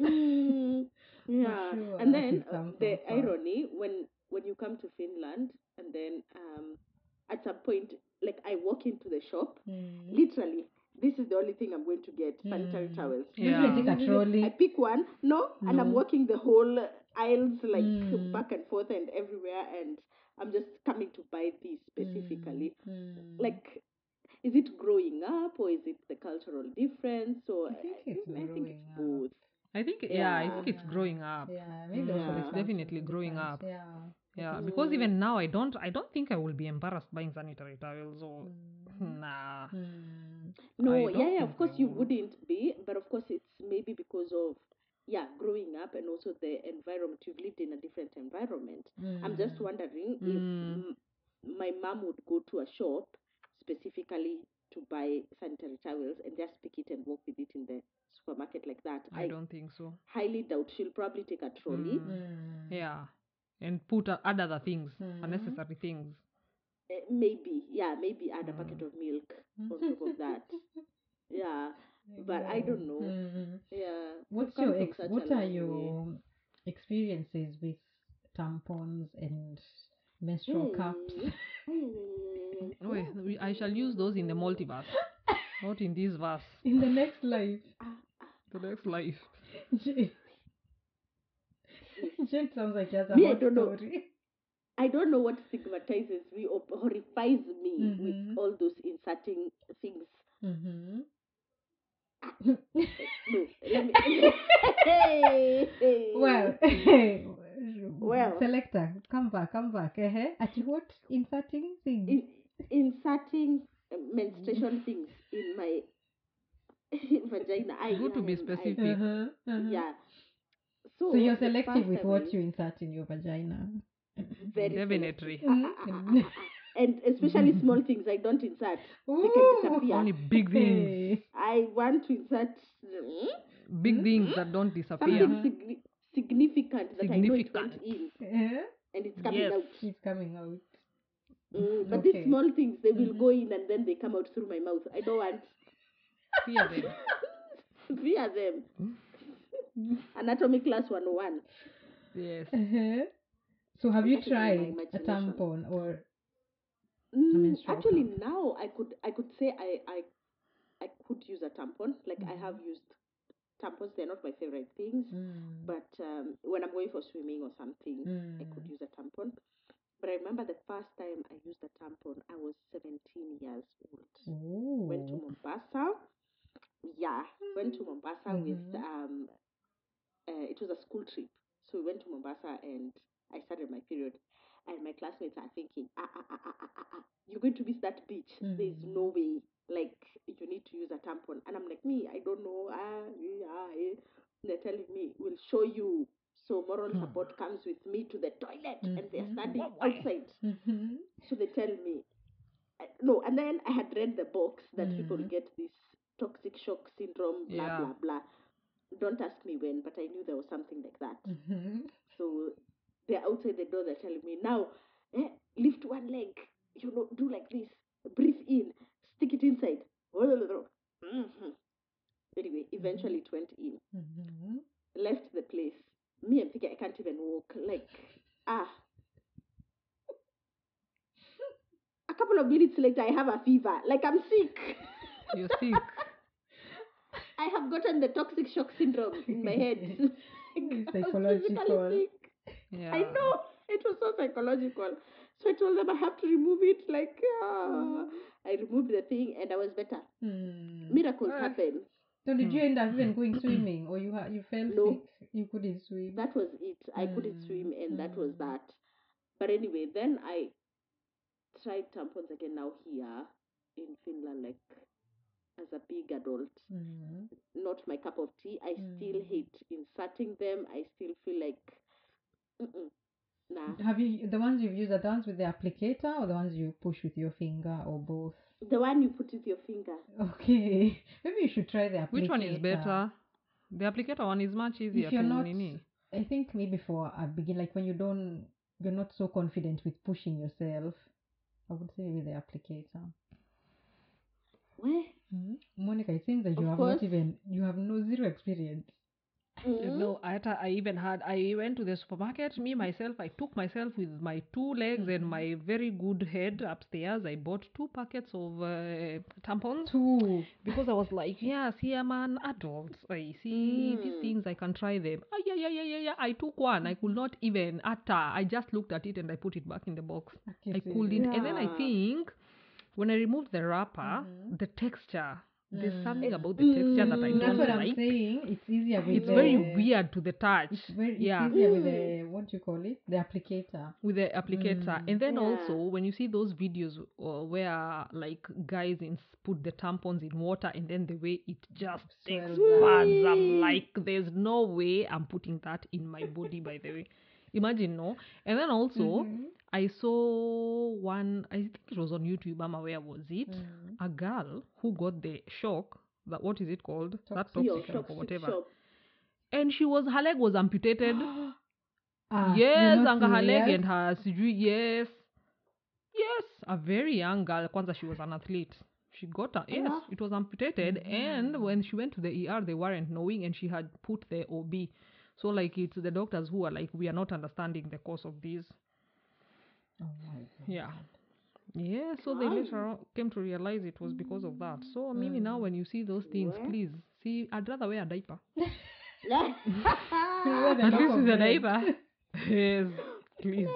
Mm, yeah, sure, and that then is uh, come the from far. irony when when you come to Finland, and then um, at some point, like I walk into the shop, Mm. literally, this is the only thing I'm going to get. Sanitary Mm. towels. Maybe Yeah. I take a trolley. I pick one, no, and I'm No. walking the whole aisles like Mm. back and forth and everywhere, and I'm just coming to buy these specifically. Mm. Like, is it growing up or is it the cultural difference? Or I think it's I think growing it's up. both. I think yeah, I think it's Yeah. growing up. Yeah, maybe Mm, also the it's cultural definitely growing difference. up. Yeah. Yeah, It is. because Mm. even now I don't I don't think I will be embarrassed buying sanitary towels or Mm. nah. Mm. No, I yeah, don't yeah, think of course I you would. wouldn't be, but of course it's maybe because of, yeah, growing up and also the environment. You've lived in a different environment. I'm just Mm. wondering Mm. if m- my mom would go to a shop specifically to buy sanitary towels and just pick it and walk with it in the supermarket like that. I don't think so. highly doubt she'll probably take a trolley. Mm. Mm. Yeah, and put uh, add other things, Mm. unnecessary things. Eh, maybe, yeah, maybe add a Mm. bucket of milk on top of that. Yeah, but I don't know. Mm. Yeah, What's we've come your from ex- such a what are long way. your experiences with tampons and menstrual cups? Mm. Wait, we, I shall use those in the multiverse, not in this verse. In the next life, Ah, ah. The next life. Jane, Jane sounds like she has a Me, I hot don't know. story. I don't know what stigmatizes me or horrifies me Mhm. with all those inserting things. Mm-hmm. No, let me. Hey, hey. Well, Well. selector, come back, come back. Uh-huh. At what inserting things? In, inserting uh, menstruation things in my vagina. I, Good to I be am- I- specific. Uh-huh, uh-huh. yeah. So, So you're the selective first with time what I- you insert in your vagina. very Definitely. selective. Ah, ah, ah, ah, ah, ah. And especially small things I don't insert. They Ooh. can disappear. Only big things. Hey. I want to insert mm, Big Hmm? things that don't disappear. something Uh-huh. signi- significant that I know it went Significant. in Eh? and it's coming Yes. out. It's coming out. Mm, but Okay. these small things, they will Mhm. go in and then they come out through my mouth. I don't want Fear them. fear them. Anatomy class one oh one. Yes. Uh-huh. So have And you that is in my tried a imagination. tampon or Mm, menstrual actually, cup? now I could I could say I I I could use a tampon. Like I Mhm. have used tampons. They're not my favorite things, Mm. but um, when I'm going for swimming or something, I could Mm. use a tampon. But I remember the first time I used a tampon, I was seventeen years old. Went to Ooh. Mombasa. Yeah, went to Mombasa with Mhm. um. Uh, it was a school trip, so we went to Mombasa and I started my period. And my classmates are thinking, ah, ah, ah, ah, ah, ah, ah, you're going to miss that beach. There's Mm. no way. Like, you need to use a tampon. And I'm like, me, I don't know. Ah, yeah, eh. They're telling me, we'll show you. So moral Hmm. support comes with me to the toilet and they're Mhm. standing Wow, why? outside. Mhm. So they tell me, uh, no, and then I had read the box that people Mhm. get this toxic shock syndrome, blah, Yeah. blah, blah. Don't ask me when, but I knew there was something like that. Mhm. So they're outside the door, they're telling me, now, eh, lift one leg, you know, do like this, breathe in, stick it inside. Mm-hmm. Anyway, eventually it went in. Mhm. Left the place. Me, I'm thinking I can't even walk. Like, ah. A couple of minutes later, I have a fever. Like, I'm sick. You're sick. I have gotten the toxic shock syndrome in my head. It's I was physically psychological. sick. Yeah. I know. It was so psychological. So I told them I have to remove it. Like, ah. I removed the thing and I was better. Mm. Miracles Ah. happen. So did you Hmm. end up even going swimming, or you ha- you felt No. sick? You couldn't swim. That was it. I couldn't Mm, swim and that was mm. that. But anyway, then I tried tampons again now here in Finland, like as a big adult. Mm. Not my cup of tea. I still Mm. hate inserting them. I still feel like, mm-mm, nah. Have you the ones you've used are the ones with the applicator or the ones you push with your finger or both? The one you put with your finger. Okay, maybe you should try the applicator. Which one is better? The applicator one is much easier If you're to not, nini. I think maybe for a begin, like when you don't, you're not so confident with pushing yourself. I would say maybe the applicator. Where? Hmm? Monica, it seems that you Of have course. not even, you have no zero experience. Mm. No, I, had a- I even had, I went to the supermarket, me, myself, I took myself with my two legs and my very good head upstairs. I bought two packets of uh, tampons Two. because I was like, yeah, see, I'm an adult. I see these Mm. things, I can try them. Ah, yeah, yeah, yeah, yeah, yeah. I took one. I could not even utter. I just looked at it and I put it back in the box. Okay, I couldn't. And then I Yeah. think when I removed the wrapper, Mhm. the texture, there's Mm. something It- about the texture that I Mm. That's don't what I'm like. saying. It's easier with It's the. very weird to the touch. It's very. It's yeah. easier with the what do you call it? The applicator. With the applicator. Mm. And then Yeah. also when you see those videos uh, where like guys in, put the tampons in water and then the way it just takes Swells pads, I'm Mm. like, there's no way I'm putting that in my body, by the way. Imagine, no? And then also Mhm. I saw one, I think it was on YouTube, Mama, where was it? Mm. A girl who got the shock, that what is it called? That Toxic Your toxic shock. shock or toxic whatever. shock. And she was, her leg was amputated. Ah, Yes, you're not and her leg serious? and her sijui, yes. Yes, a very young girl. Kwanza, she was an athlete. She got a, yes, Allah. it was amputated. And when she went to the E R, they weren't knowing and she had put the O B. So, like, it's the doctors who are like, we are not understanding the cause of this. Oh my God. Yeah. Yeah, so they later on came to realize it was because of that. So, Mimi, now when you see those things, What? please, see, I'd rather wear a diaper. Wear the At lock least of with a bread. diaper. Yes, please.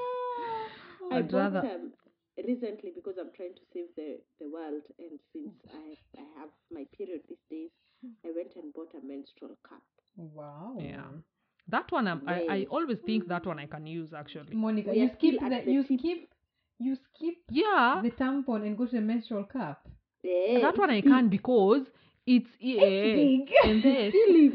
I I'd bought rather- um, recently because I'm trying to save the, the world, and since I I have my period these days, I went and bought a menstrual cup. Wow. Yeah. That one, I'm, I, I Yes. always think that one I can use, actually. Monica, We you are still skip at the, the you tip. skip you skip Yeah, the tampon and go to the menstrual cup. Yeah, that one I it's can big. because it's, yeah, big. and then Feel it.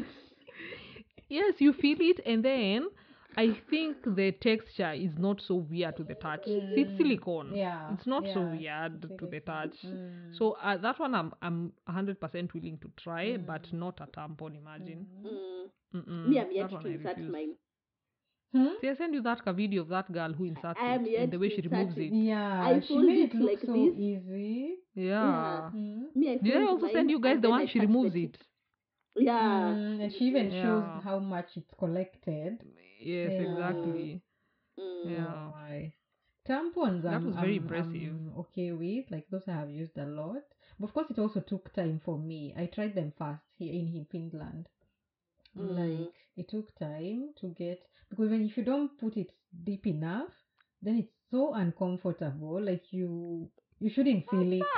yes, you feel it, and then I think the texture is not so weird to the touch. See, it's silicone. Yeah, It's not so yeah, weird it's to the silicone. touch. Mm. So uh, that one I'm I'm one hundred percent willing to try, but not a tampon. Imagine. Mm. Mm-mm, Me, I'm yet that one to I insert refuse. mine. Hmm? See, I send you that ka video of that girl who inserts I am it yet and the way to she removes insert it. it. Yeah, I she fold made it it look like so this. easy. Yeah. Mm. Me, I Did I fold also mine, send you guys and the then one I she touch the removes tip. it? Yeah. Mm, and she even shows Yeah. how much it's collected. Yes, Yeah. exactly. Mm. Yeah. Oh my. Tampons, That I'm, was very I'm, impressive. I'm okay with. Like those I have used a lot. But of course, it also took time for me. I tried them fast here in, in Finland. Mm. Like it took time to get because when if you don't put it deep enough, then it's so uncomfortable. Like you you shouldn't feel it.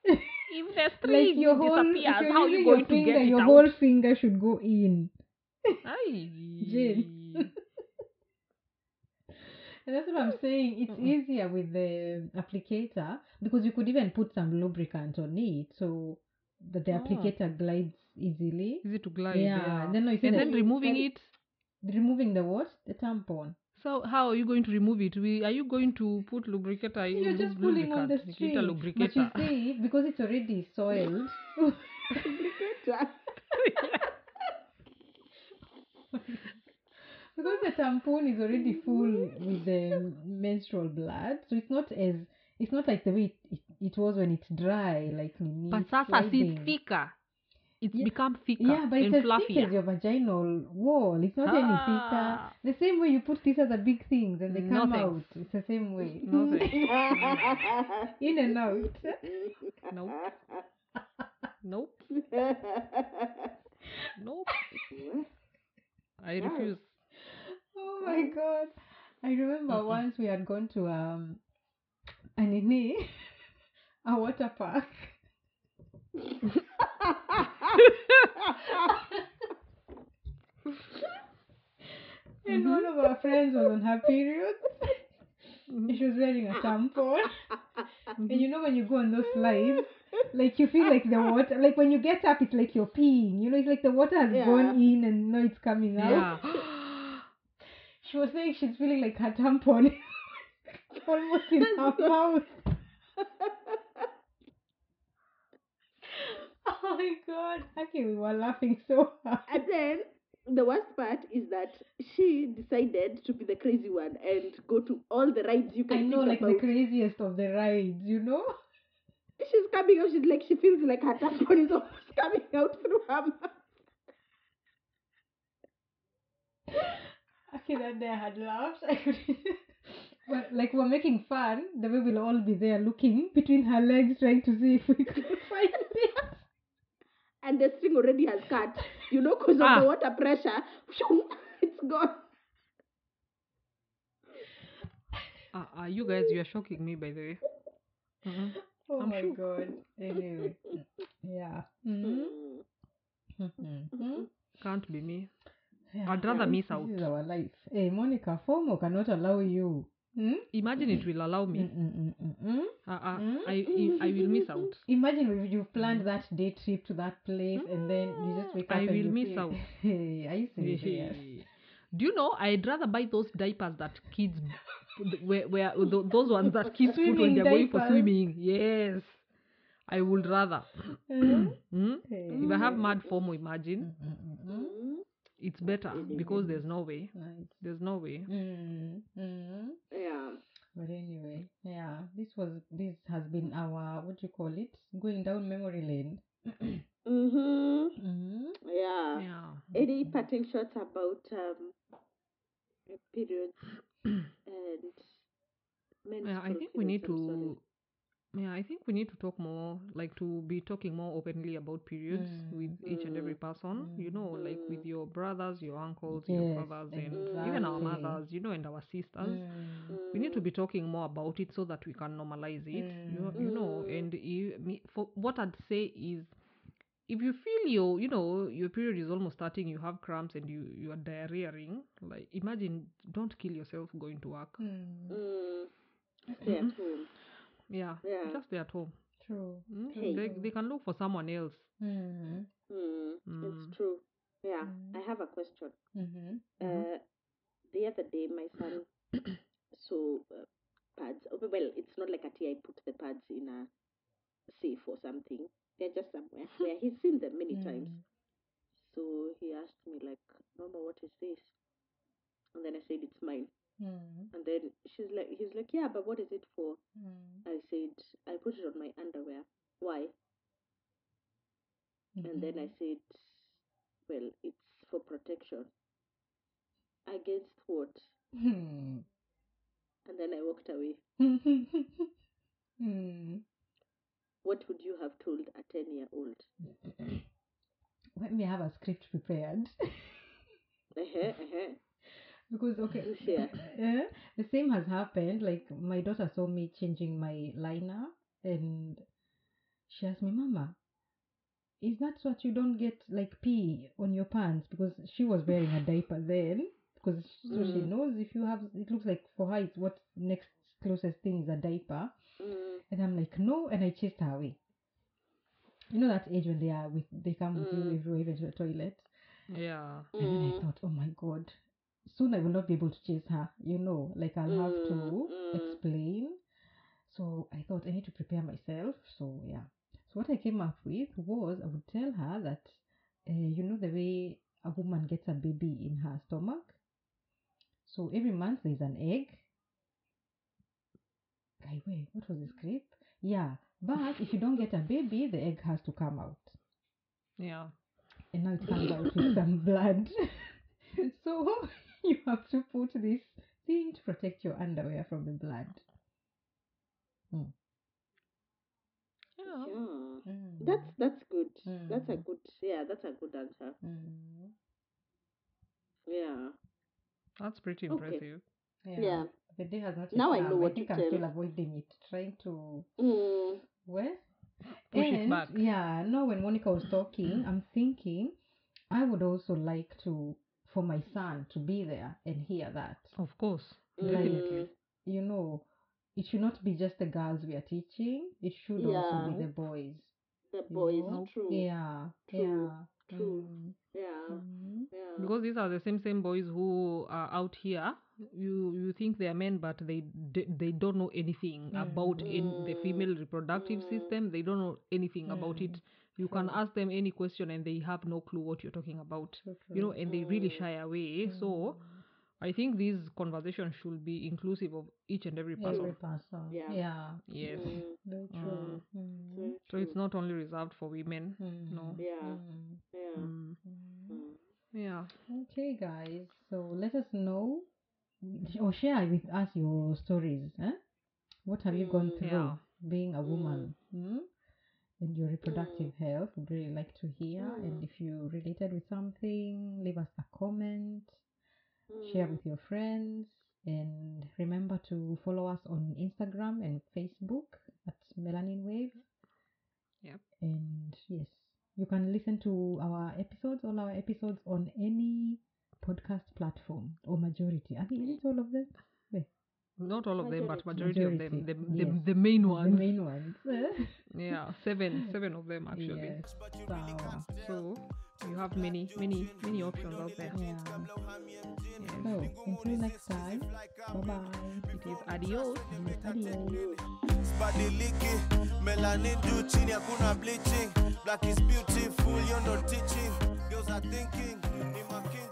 If the Like string your whole, if disappears, you're how are you using going your to finger, get it your out? whole finger should go in. Aye. And that's what I'm saying. It's Mm-mm. easier with the applicator because you could even put some lubricant on it so that the Oh. applicator glides easily. Easy to glide. Yeah, Yeah. and then no, you see and the- then removing and- it. Removing the what? The tampon. So how are you going to remove it? We, are you going to put lubricator? See, you're just pulling on the Nikita string. But you lubricator. see, because it's already soiled. Lubricator. Because the tampon is already full with the menstrual blood, so it's not as it's not like the way it, it, it was when it's dry, like nini, But it's sasa see, sliding. it's thicker. It's Yeah. become thicker Yeah, but and it's as fluffier. thick as your vaginal wall. It's not any thicker. Ah. The same way you put these other big things and they No come thanks. out. It's the same way. No thanks. In and out. Nope. Nope. Nope. I Yeah. refuse. Oh my god. I remember Mm-mm. once we had gone to um a nini, a water park. And one of our friends was on her period. And she was wearing a tampon. And you know when you go on those slides, like you feel like the water, like when you get up, it's like you're peeing. You know, it's like the water has Yeah. gone in and now it's coming out. Yeah. She was saying she's feeling like her tampon is almost in her mouth. Oh my god. Okay, we were laughing so hard. And then the worst part is that she decided to be the crazy one and go to all the rides you can I know, think like about. the craziest of the rides, you know? She's coming out. She's like she feels like her tampon is almost coming out through her mouth. Actually, that day I had laughed. I could, but like we're making fun. The way we'll all be there looking between her legs, trying to see if we could find it. And the string already has cut. You know, because of Ah. the water pressure, it's gone. Uh, uh, you guys, you are shocking me, by the way. Mhm. Oh I'm my shook. god. Anyway, yeah. Mm-hmm. Mm-hmm. Can't be me. Yeah, I'd rather this- miss this out. is our life. Hey, Monica, FOMO cannot allow you. Hmm? Imagine it will allow me. Mm-mm-mm-mm. Uh, uh, Mm. I, I I will miss out. Imagine if you planned that day trip to that place and then you just wake up I and will you miss feel- out. Hey, are you serious? Do you know? I'd rather buy those diapers that kids, put- where, where tho- those ones that kids put when Swimming they're going for diapers. swimming. Yes, I would rather. Eh? Hmm? Hey. If I have mad FOMO, imagine Mm-mm-mm-mm. Mm, it's better because there's no way. Nice. There's no way. Mm, mm. yeah. But anyway, yeah, this was this has been our what do you call it? Going down memory lane. Mm-hmm. Mm. Yeah. Yeah. Any parting shots about um periods and menstrual Yeah, I think we need periods, I'm sorry. to. Yeah, I think we need to talk more, like to be talking more openly about periods Mm, with each and every mm, person. You know, like with mm. your brothers, your uncles, your Yes, brothers, and even our exactly. mothers. You know, and our sisters. Mm, We need to be talking more about it so that we can normalize it. You, you know, Mm. and you, me, for what I'd say is, if you feel your, you know, your period is almost starting, you have cramps and you you are diarrheaing, like imagine, don't kill yourself going to work. mm. Mm. Stay at home. Yeah, Yeah. just stay at home. True. Mm, Hey. They they can look for someone else. Mm. Mm. Mm. It's true. Yeah. Mm. I have a question. Mm-hmm. Uh, the other day, my son saw uh, pads. Oh, well, it's not like a tea. I put the pads in a safe or something. They're just somewhere where he's seen them many times. Mm. So he asked me like, "Mama, what is this?" And then I said, "It's mine." Mm. And then she's like, he's like, "Yeah, but what is it for?" Mm. I said, "I put it on my underwear. Why?" And then I said, "Well, it's for protection." Against what? Mm. And then I walked away. Mm. What would you have told a ten-year-old? Let me have a script prepared. Uh-huh, uh-huh. Because okay, You share. eh, the same has happened. Like my daughter saw me changing my liner, and she asked me, "Mama, is that what you don't get like pee on your pants?" Because she was wearing a diaper then. Because so she Mm. knows if you have, it looks like for her, it's what next closest thing is a diaper. Mm, And I'm like, no, and I chased her away. You know that age when they are with, they come with you Mm. everywhere, even to the toilet. Yeah. And then I mm, thought, oh my god, soon I will not be able to chase her. You know, like I'll have to Mm, mm. explain. So I thought I need to prepare myself. So yeah. So what I came up with was I would tell her that, uh, you know, the way a woman gets a baby in her stomach. So every month there's an egg. Guy, wait, what was the script? Yeah, but if you don't get a baby, the egg has to come out. Yeah. And now it comes out with some blood. So you have to put this thing to protect your underwear from the blood. Mm. Yeah. yeah. Mm. That's that's good. That's a Mm. good. Yeah, that's a good answer. Mm. Yeah. That's pretty Okay. impressive. Yeah. Yeah. The day has not yet Now I come. know what I think to I'm tell. still avoiding it, trying to Mm, well. Push it and back. yeah, no, when Monica was talking, I'm thinking I would also like to for my son to be there and hear that. Of course. Like, Definitely. you know, it should not be just the girls we are teaching. It should also be Yeah. the boys. the You boys. know? True. Yeah. True. Yeah. True. Mm, Yeah. mm, Yeah. Because these are the same same boys who are out here. You you think they are men, but they d- they don't know anything about in the female reproductive Mm. system. They don't know anything about it. You can True. ask them any question and they have no clue what you're talking about. True, You know, true. and they really shy away. So I think these conversations should be inclusive of each and every person. Every person. Yeah. Yeah. Yes. Mm, Very true. Mm, very So it's true. not only reserved for women. mm, No. Yeah. mm, Yeah. Mm. mm. Mm. Yeah. Okay, guys. So let us know or share with us your stories. Huh? What have you gone Mm. through Yeah. being a woman? Hmm? And your reproductive health. Would really like to hear. And Mm. if you related with something, leave us a comment. Share Mm. with your friends. And remember to follow us on Instagram and Facebook at Melanin Wave. Yep. And yes, you can listen to our episodes, all our episodes on any podcast platform or majority. I mean, is it all of them? Wait, Not all of them, but Majority. majority, of them. The, Majority, the, yes. the main the ones. main ones. Yeah, seven. Seven of them actually. Yes. So, So you have many, many, many options out there. yeah. Yes. So, until next time, bye bye. It is adios. Adios. Body leaky, melanin juu chini hakuna bleaching. Black is beautiful, you're not teaching. Girls are thinking, ni making